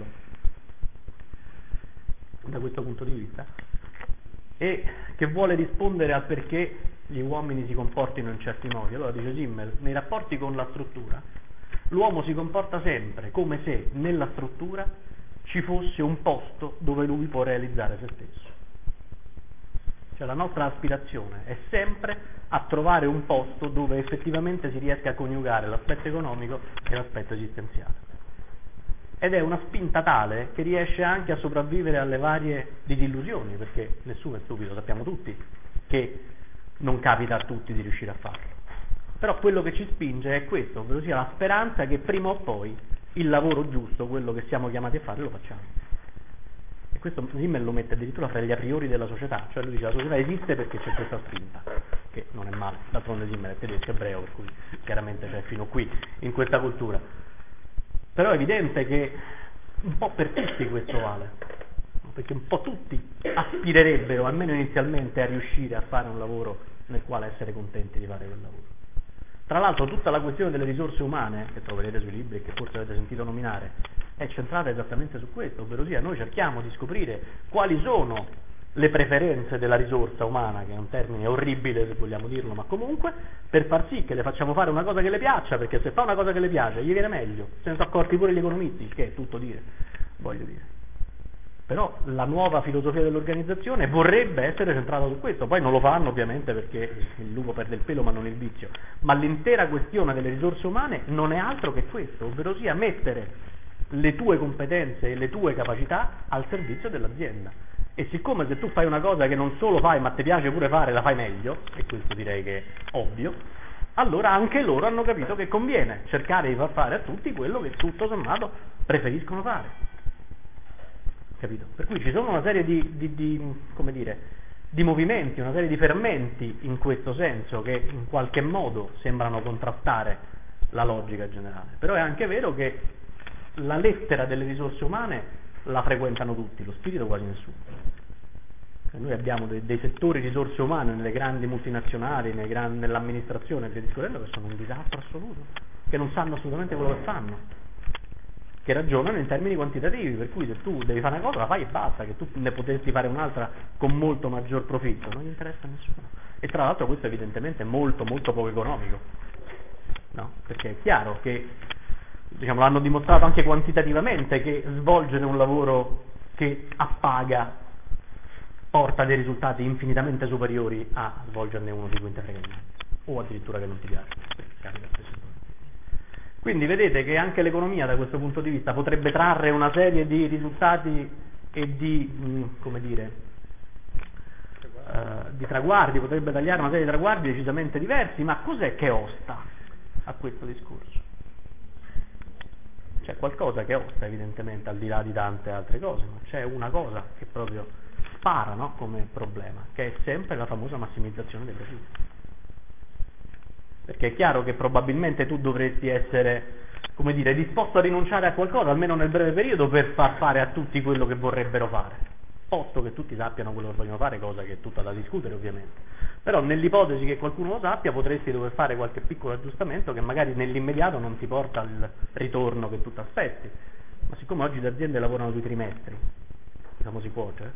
da questo punto di vista, e che vuole rispondere al perché gli uomini si comportino in certi modi. Allora dice Simmel, nei rapporti con la struttura, l'uomo si comporta sempre come se nella struttura ci fosse un posto dove lui può realizzare se stesso. Cioè la nostra aspirazione è sempre a trovare un posto dove effettivamente si riesca a coniugare l'aspetto economico e l'aspetto esistenziale. Ed è una spinta tale che riesce anche a sopravvivere alle varie disillusioni, perché nessuno è stupido, sappiamo tutti che non capita a tutti di riuscire a farlo. Però quello che ci spinge è questo, ovvero sia la speranza che prima o poi il lavoro giusto, quello che siamo chiamati a fare, lo facciamo. E questo Simmel lo mette addirittura fra gli a priori della società, cioè lui dice la società esiste perché c'è questa spinta, che non è male, d'altronde Simmel è tedesco ebreo, per cui chiaramente c'è fino qui in questa cultura. Però è evidente che un po' per tutti questo vale, perché un po' tutti aspirerebbero, almeno inizialmente, a riuscire a fare un lavoro nel quale essere contenti di fare quel lavoro. Tra l'altro tutta la questione delle risorse umane, che troverete sui libri e che forse avete sentito nominare, è centrata esattamente su questo, ovvero sia noi cerchiamo di scoprire quali sono le preferenze della risorsa umana, che è un termine orribile se vogliamo dirlo, ma comunque, per far sì che le facciamo fare una cosa che le piaccia, perché se fa una cosa che le piace gli viene meglio, se ne sono accorti pure gli economisti, che è tutto dire, voglio dire. Però la nuova filosofia dell'organizzazione vorrebbe essere centrata su questo, poi non lo fanno ovviamente perché il lupo perde il pelo ma non il vizio, ma l'intera questione delle risorse umane non è altro che questo, ovvero sia mettere le tue competenze e le tue capacità al servizio dell'azienda. E siccome se tu fai una cosa che non solo fai ma ti piace pure fare, la fai meglio, e questo direi che è ovvio, allora anche loro hanno capito che conviene cercare di far fare a tutti quello che tutto sommato preferiscono fare. Capito? Per cui ci sono una serie di, di, di, come dire, di movimenti, una serie di fermenti in questo senso che in qualche modo sembrano contrastare la logica generale. Però è anche vero che la lettera delle risorse umane la frequentano tutti, lo spirito quasi nessuno. Noi abbiamo dei, dei settori risorse umane nelle grandi multinazionali, nei gran, nell'amministrazione e via discorrendo, che sono un disastro assoluto, che non sanno assolutamente quello che fanno, che ragionano in termini quantitativi, per cui se tu devi fare una cosa la fai e basta, che tu ne potresti fare un'altra con molto maggior profitto, non gli interessa a nessuno. E tra l'altro questo evidentemente è molto molto poco economico, no? Perché è chiaro che, diciamo, l'hanno dimostrato anche quantitativamente che svolgere un lavoro che appaga porta dei risultati infinitamente superiori a svolgerne uno di cui ti frega niente, o addirittura che non ti piace, capita spesso. Quindi vedete che anche l'economia da questo punto di vista potrebbe trarre una serie di risultati e di, mh, come dire, uh, di traguardi, potrebbe tagliare una serie di traguardi decisamente diversi, ma cos'è che osta a questo discorso? C'è qualcosa che osta evidentemente al di là di tante altre cose, ma c'è una cosa che proprio spara, no, come problema, che è sempre la famosa massimizzazione dei profitti. Perché è chiaro che probabilmente tu dovresti essere, come dire, disposto a rinunciare a qualcosa, almeno nel breve periodo, per far fare a tutti quello che vorrebbero fare, posto che tutti sappiano quello che vogliono fare, cosa che è tutta da discutere ovviamente. Però nell'ipotesi che qualcuno lo sappia, potresti dover fare qualche piccolo aggiustamento che magari nell'immediato non ti porta al ritorno che tu ti aspetti. Ma siccome oggi le aziende lavorano sui trimestri, i famosi quote,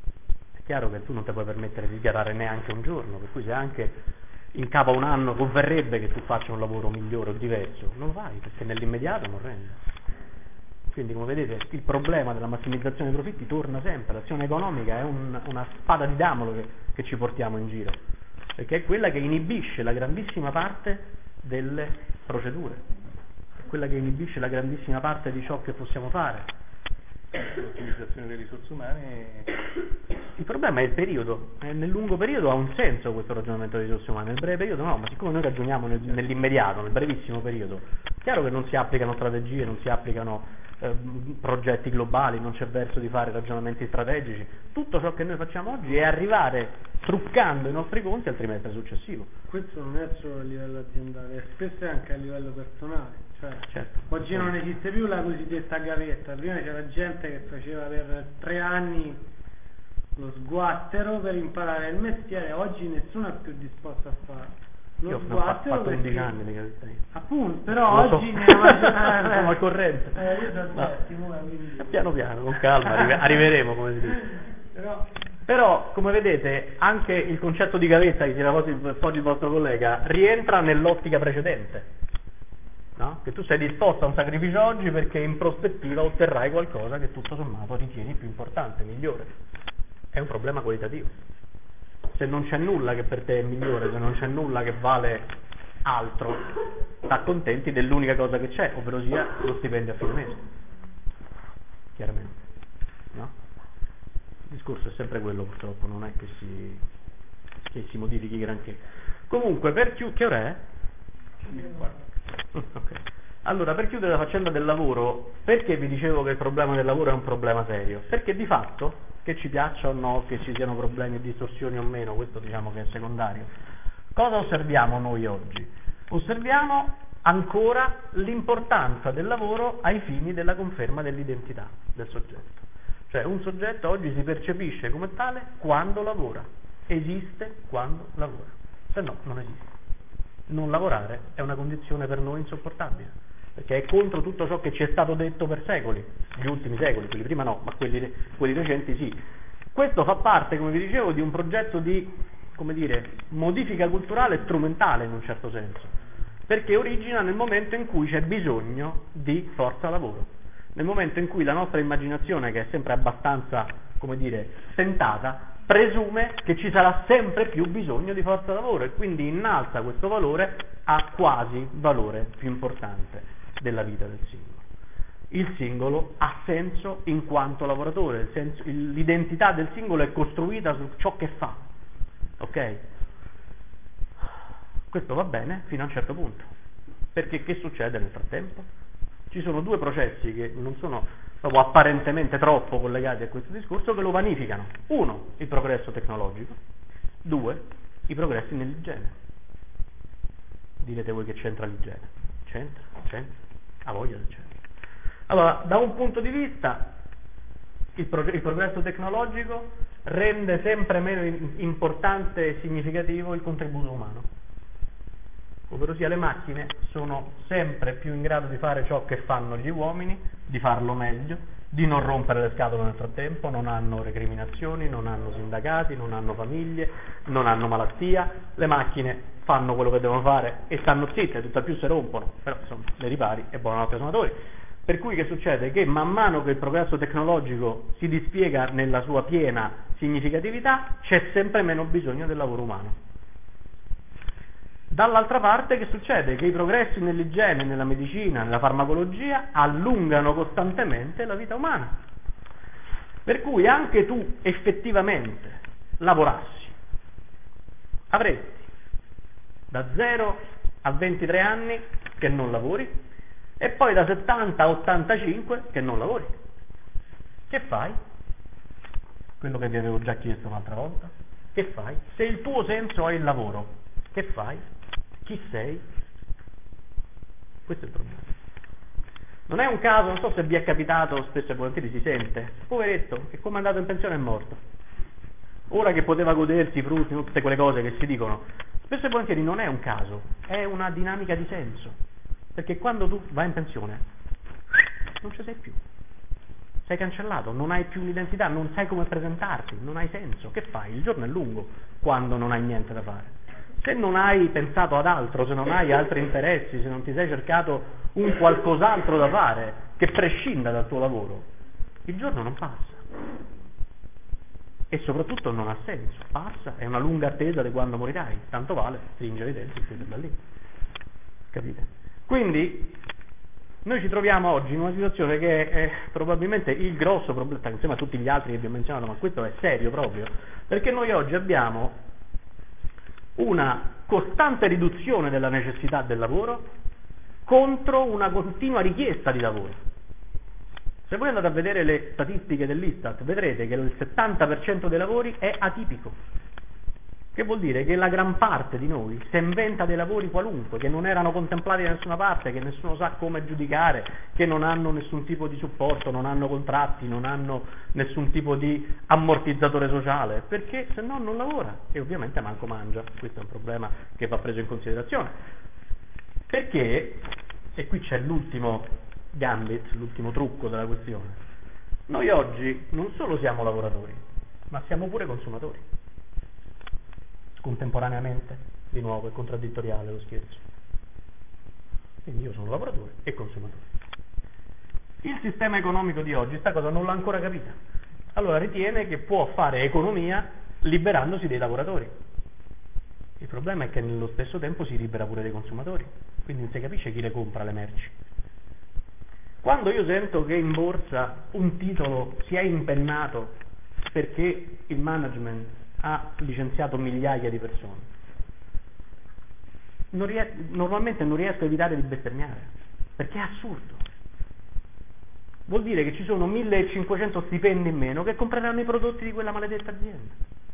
è chiaro che tu non ti puoi permettere di dichiarare neanche un giorno, per cui se anche in capo a un anno converrebbe che tu faccia un lavoro migliore o diverso, non lo fai perché nell'immediato non rende. Quindi, come vedete, il problema della massimizzazione dei profitti torna sempre. L'azione economica è un, una spada di Damocle che, che ci portiamo in giro, perché è quella che inibisce la grandissima parte delle procedure, è quella che inibisce la grandissima parte di ciò che possiamo fare. L'ottimizzazione delle risorse umane. Il problema è il periodo, eh, nel lungo periodo ha un senso questo ragionamento delle risorse umane, nel breve periodo no, ma siccome noi ragioniamo nel, nell'immediato, nel brevissimo periodo, è chiaro che non si applicano strategie, non si applicano eh, progetti globali, non c'è verso di fare ragionamenti strategici. Tutto ciò che noi facciamo oggi è arrivare truccando i nostri conti al trimestre successivo. Questo non è solo a livello aziendale, è spesso anche a livello personale. Cioè, certo, oggi non esiste più la cosiddetta gavetta, prima c'era gente che faceva per tre anni lo sguattero per imparare il mestiere, oggi nessuno è più disposto a fare lo io sguattero. Ho fatto undici perché... anni di gavetta. Appunto, però lo oggi so. ne immagino... sono al corrente. Eh, io sono settimo, quindi... Piano piano, con calma, arri- arriveremo come si dice. Però... Però, come vedete, anche il concetto di gavetta che tirava fuori il vostro collega rientra nell'ottica precedente. No? Che tu sei disposto a un sacrificio oggi perché in prospettiva otterrai qualcosa che tutto sommato ritieni più importante, migliore. È un problema qualitativo. Se non c'è nulla che per te è migliore, se non c'è nulla che vale altro, t'accontenti dell'unica cosa che c'è, ovvero sia lo stipendio a fine mese. Chiaramente. No? Il discorso è sempre quello, purtroppo, non è che si, che si modifichi granché. Comunque, per chiudere, che ora è? Okay. Allora, per chiudere la faccenda del lavoro, perché vi dicevo che il problema del lavoro è un problema serio? Perché di fatto, che ci piaccia o no, che ci siano problemi e distorsioni o meno, questo diciamo che è secondario, cosa osserviamo noi oggi? Osserviamo ancora l'importanza del lavoro ai fini della conferma dell'identità del soggetto. Cioè un soggetto oggi si percepisce come tale quando lavora, esiste quando lavora, se no non esiste. Non lavorare è una condizione per noi insopportabile, perché è contro tutto ciò che ci è stato detto per secoli, gli ultimi secoli, quelli prima no, ma quelli, quelli recenti sì. Questo fa parte, come vi dicevo, di un progetto di, come dire, modifica culturale strumentale in un certo senso, perché origina nel momento in cui c'è bisogno di forza lavoro, nel momento in cui la nostra immaginazione, che è sempre abbastanza, come dire, stentata, presume che ci sarà sempre più bisogno di forza lavoro e quindi innalza questo valore a quasi valore più importante della vita del singolo. Il singolo ha senso in quanto lavoratore, il senso, l'identità del singolo è costruita su ciò che fa, ok? Questo va bene fino a un certo punto, perché che succede nel frattempo? Ci sono due processi che non sono proprio apparentemente troppo collegati a questo discorso che lo vanificano. Uno, il progresso tecnologico. Due, i progressi nell'igiene. Direte voi che c'entra l'igiene? C'entra, c'entra, ha voglia del c'entra. Allora, da un punto di vista, il, prog- il progresso tecnologico rende sempre meno in- importante e significativo il contributo umano. Ovvero sia, le macchine sono sempre più in grado di fare ciò che fanno gli uomini, di farlo meglio, di non rompere le scatole nel frattempo, non hanno recriminazioni, non hanno sindacati, non hanno famiglie, non hanno malattia, le macchine fanno quello che devono fare e stanno zitte, tutt'al più se rompono, però insomma le ripari e buonanotte ai suonatori. Per cui che succede? Che man mano che il progresso tecnologico si dispiega nella sua piena significatività, c'è sempre meno bisogno del lavoro umano. Dall'altra parte che succede? Che i progressi nell'igiene, nella medicina, nella farmacologia allungano costantemente la vita umana. Per cui anche tu effettivamente lavorassi, avresti da zero a ventitré anni che non lavori e poi da settanta a ottantacinque che non lavori. Che fai? Quello che vi avevo già chiesto un'altra volta. Che fai? Se il tuo senso è il lavoro, che fai? Chi sei? Questo è il problema. Non è un caso, non so se vi è capitato, spesso e volentieri si sente, poveretto, che come è andato in pensione è morto. Ora che poteva godersi i frutti, tutte quelle cose che si dicono, spesso e volentieri non è un caso, è una dinamica di senso. Perché quando tu vai in pensione non ci sei più. Sei cancellato, non hai più un'identità, non sai come presentarti, non hai senso. Che fai? Il giorno è lungo quando non hai niente da fare. Se non hai pensato ad altro, se non hai altri interessi, se non ti sei cercato un qualcos'altro da fare che prescinda dal tuo lavoro, il giorno non passa. E soprattutto non ha senso. Passa, è una lunga attesa di quando morirai. Tanto vale stringere i denti e chiudere da lì. Capite? Quindi noi ci troviamo oggi in una situazione che è probabilmente il grosso problema, insieme a tutti gli altri che vi ho menzionato, ma questo è serio proprio, perché noi oggi abbiamo una costante riduzione della necessità del lavoro contro una continua richiesta di lavoro. Se voi andate a vedere le statistiche dell'Istat, vedrete che il settanta per cento dei lavori è atipico. Che vuol dire che la gran parte di noi si inventa dei lavori qualunque, che non erano contemplati da nessuna parte, che nessuno sa come giudicare, che non hanno nessun tipo di supporto, non hanno contratti, non hanno nessun tipo di ammortizzatore sociale, perché se no non lavora e ovviamente manco mangia. Questo è un problema che va preso in considerazione. Perché, e qui c'è l'ultimo gambit, l'ultimo trucco della questione, noi oggi non solo siamo lavoratori, ma siamo pure consumatori. Contemporaneamente, di nuovo è contraddittoriale lo scherzo. Quindi io sono lavoratore e consumatore. Il sistema economico di oggi sta cosa non l'ha ancora capita. Allora ritiene che può fare economia liberandosi dei lavoratori. Il problema è che nello stesso tempo si libera pure dei consumatori, quindi non si capisce chi le compra le merci. Quando io sento che in borsa un titolo si è impennato perché il management ha licenziato migliaia di persone, non ries- normalmente non riesco a evitare di bestemmiare, perché è assurdo. Vuol dire che ci sono millecinquecento stipendi in meno che compreranno i prodotti di quella maledetta azienda.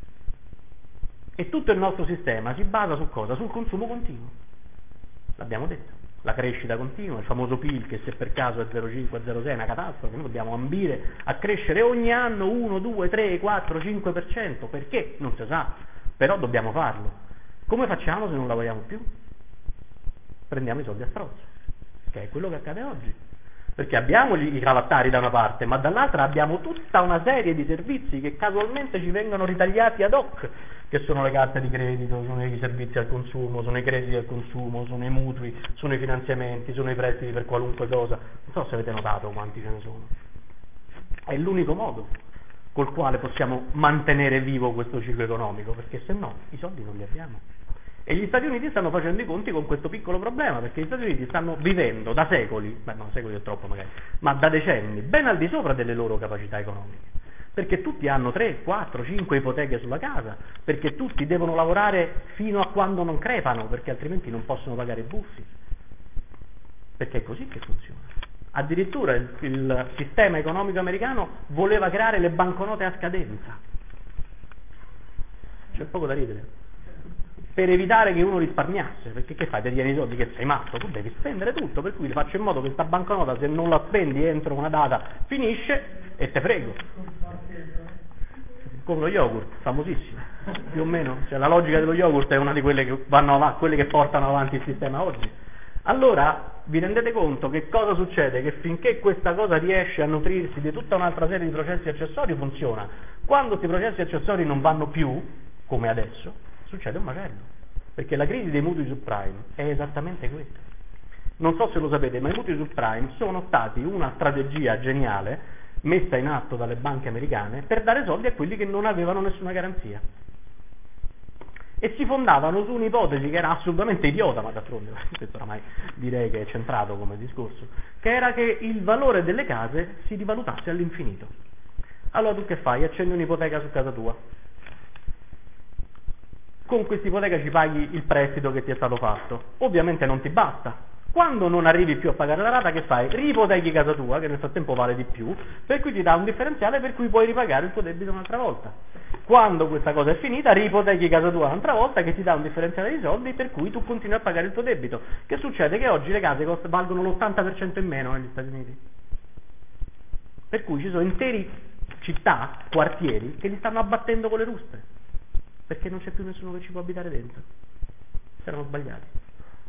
E tutto il nostro sistema si basa su cosa? Sul consumo continuo. L'abbiamo detto. La crescita continua, il famoso P I L che se per caso è zero virgola cinque zero sei è una catastrofe, noi dobbiamo ambire a crescere ogni anno uno, due, tre, quattro, cinque per cento. Perché? Non si sa, però dobbiamo farlo. Come facciamo se non lavoriamo più? Prendiamo i soldi a strozzo, che è quello che accade oggi. Perché abbiamo i cravattari da una parte, ma dall'altra abbiamo tutta una serie di servizi che casualmente ci vengono ritagliati ad hoc, che sono le carte di credito, sono i servizi al consumo, sono i crediti al consumo, sono i mutui, sono i finanziamenti, sono i prestiti per qualunque cosa. Non so se avete notato quanti ce ne sono. È l'unico modo col quale possiamo mantenere vivo questo ciclo economico, perché se no i soldi non li abbiamo. E gli Stati Uniti stanno facendo i conti con questo piccolo problema, perché gli Stati Uniti stanno vivendo da secoli, beh no, secoli è troppo magari, ma da decenni, ben al di sopra delle loro capacità economiche. Perché tutti hanno tre, quattro, cinque ipoteche sulla casa, perché tutti devono lavorare fino a quando non crepano, perché altrimenti non possono pagare i buffi. Perché è così che funziona. Addirittura il, il sistema economico americano voleva creare le banconote a scadenza. C'è poco da ridere. Per evitare che uno risparmiasse, perché che fai? Ti tieni i soldi che sei matto, tu devi spendere tutto, per cui faccio in modo che questa banconota, se non la spendi entro una data, finisce e te frego. Come lo yogurt, famosissimo, più o meno, cioè la logica dello yogurt è una di quelle che vanno avanti, quelle che portano avanti il sistema oggi. Allora vi rendete conto che cosa succede? Che finché questa cosa riesce a nutrirsi di tutta un'altra serie di processi accessori funziona. Quando questi processi accessori non vanno più, come adesso, succede un macello, perché la crisi dei mutui subprime è esattamente questa. Non so se lo sapete, ma i mutui subprime sono stati una strategia geniale messa in atto dalle banche americane per dare soldi a quelli che non avevano nessuna garanzia. E si fondavano su un'ipotesi che era assolutamente idiota, ma d'altronde, questo oramai direi che è centrato come discorso, che era che il valore delle case si rivalutasse all'infinito. Allora tu che fai? Accendi un'ipoteca su casa tua. Con questa ipoteca ci paghi il prestito che ti è stato fatto. Ovviamente non ti basta. Quando non arrivi più a pagare la rata, che fai? Riipotechi casa tua, che nel frattempo vale di più, per cui ti dà un differenziale per cui puoi ripagare il tuo debito un'altra volta. Quando questa cosa è finita, riipotechi casa tua un'altra volta, che ti dà un differenziale di soldi, per cui tu continui a pagare il tuo debito. Che succede? Che oggi le case cost- valgono l'ottanta per cento in meno negli Stati Uniti. Per cui ci sono interi città, quartieri, che li stanno abbattendo con le ruspe, perché non c'è più nessuno che ci può abitare dentro. Si erano sbagliati.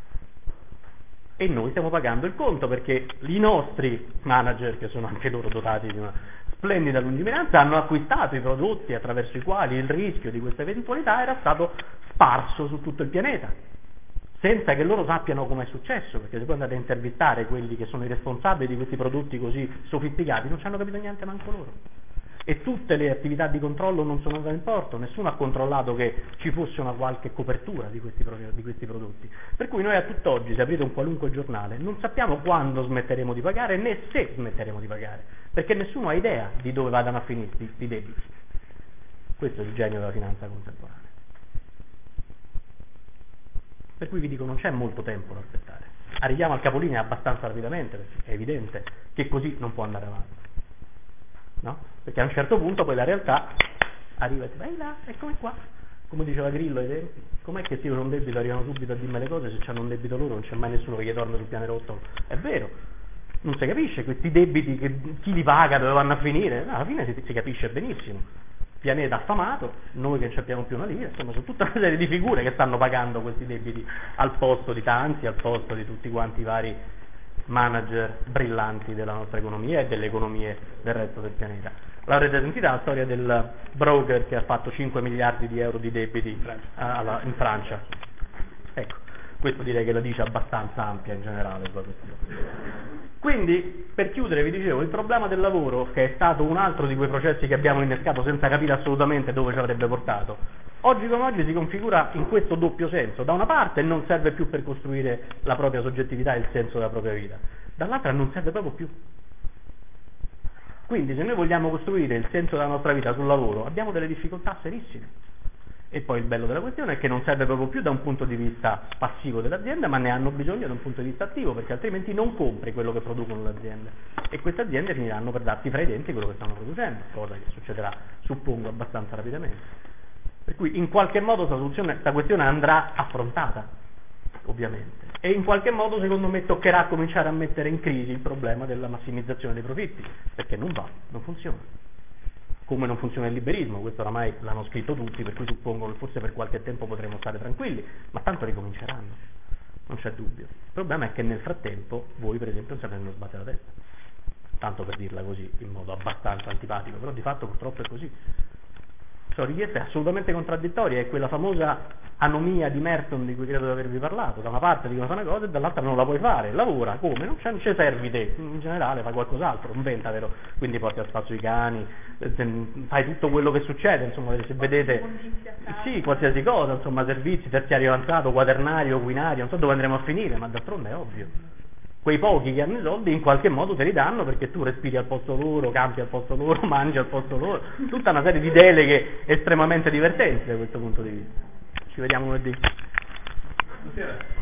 E noi stiamo pagando il conto, perché i nostri manager, che sono anche loro dotati di una splendida lungimiranza, hanno acquistato i prodotti attraverso i quali il rischio di questa eventualità era stato sparso su tutto il pianeta, senza che loro sappiano come è successo, perché se poi andate a intervistare quelli che sono i responsabili di questi prodotti così sofisticati, non ci hanno capito niente manco loro. E tutte le attività di controllo non sono andate in porto, nessuno ha controllato che ci fosse una qualche copertura di questi, di questi prodotti. Per cui noi a tutt'oggi, se aprite un qualunque giornale, non sappiamo quando smetteremo di pagare né se smetteremo di pagare, perché nessuno ha idea di dove vadano a finire i debiti. Questo è il genio della finanza contemporanea. Per cui vi dico, non c'è molto tempo da aspettare. Arriviamo al capolinea abbastanza rapidamente, perché è evidente che così non può andare avanti. No? Perché a un certo punto poi la realtà arriva e ti vai là, eccomi qua, come diceva Grillo ai tempi, com'è che si un debito arrivano subito a dirmi le cose, se c'hanno un debito loro non c'è mai nessuno che gli torna sul pianerottolo. È vero, non si capisce questi debiti, che, chi li paga, dove vanno a finire, no, alla fine si, si capisce benissimo. Pianeta affamato, noi che non abbiamo più una lira, insomma sono tutta una serie di figure che stanno pagando questi debiti al posto di tanti, al posto di tutti quanti i vari manager brillanti della nostra economia e delle economie del resto del pianeta. L'avrete sentita la storia del broker che ha fatto cinque miliardi di euro di debiti in Francia? Alla, in Francia. Ecco, questo direi che la dice abbastanza ampia in generale sulla questione. Quindi, per chiudere, vi dicevo, il problema del lavoro, che è stato un altro di quei processi che abbiamo innescato senza capire assolutamente dove ci avrebbe portato, oggi come oggi si configura in questo doppio senso. Da una parte non serve più per costruire la propria soggettività e il senso della propria vita, dall'altra non serve proprio più. Quindi se noi vogliamo costruire il senso della nostra vita sul lavoro abbiamo delle difficoltà serissime, E poi il bello della questione è che non serve proprio più da un punto di vista passivo dell'azienda, ma ne hanno bisogno da un punto di vista attivo, perché altrimenti non compri quello che producono le aziende e queste aziende finiranno per darti fra i denti quello che stanno producendo, cosa che succederà, suppongo, abbastanza rapidamente. Per cui in qualche modo questa questione andrà affrontata, ovviamente, e in qualche modo secondo me toccherà cominciare a mettere in crisi il problema della massimizzazione dei profitti, perché non va, non funziona. Come non funziona il liberismo, questo oramai l'hanno scritto tutti, per cui suppongo che forse per qualche tempo potremo stare tranquilli, ma tanto ricominceranno, non c'è dubbio. Il problema è che nel frattempo voi per esempio non sapete non sbattere la testa, tanto per dirla così in modo abbastanza antipatico, però di fatto purtroppo è così. Sono richieste assolutamente contraddittorie, è quella famosa anomia di Merton di cui credo di avervi parlato, da una parte dicono fare una cosa e dall'altra non la puoi fare, lavora, come? Non ci servi te, in generale fai qualcos'altro, inventavelo, quindi porti a spasso i cani, fai tutto quello che succede, insomma, se vedete, sì, qualsiasi cosa, insomma, servizi, terziario avanzato, quaternario, quinario, non so dove andremo a finire, ma d'altronde è ovvio. Quei pochi che hanno i soldi in qualche modo te li danno perché tu respiri al posto loro, campi al posto loro, mangi al posto loro, tutta una serie di deleghe estremamente divertenti da questo punto di vista. Ci vediamo lunedì. Buonasera.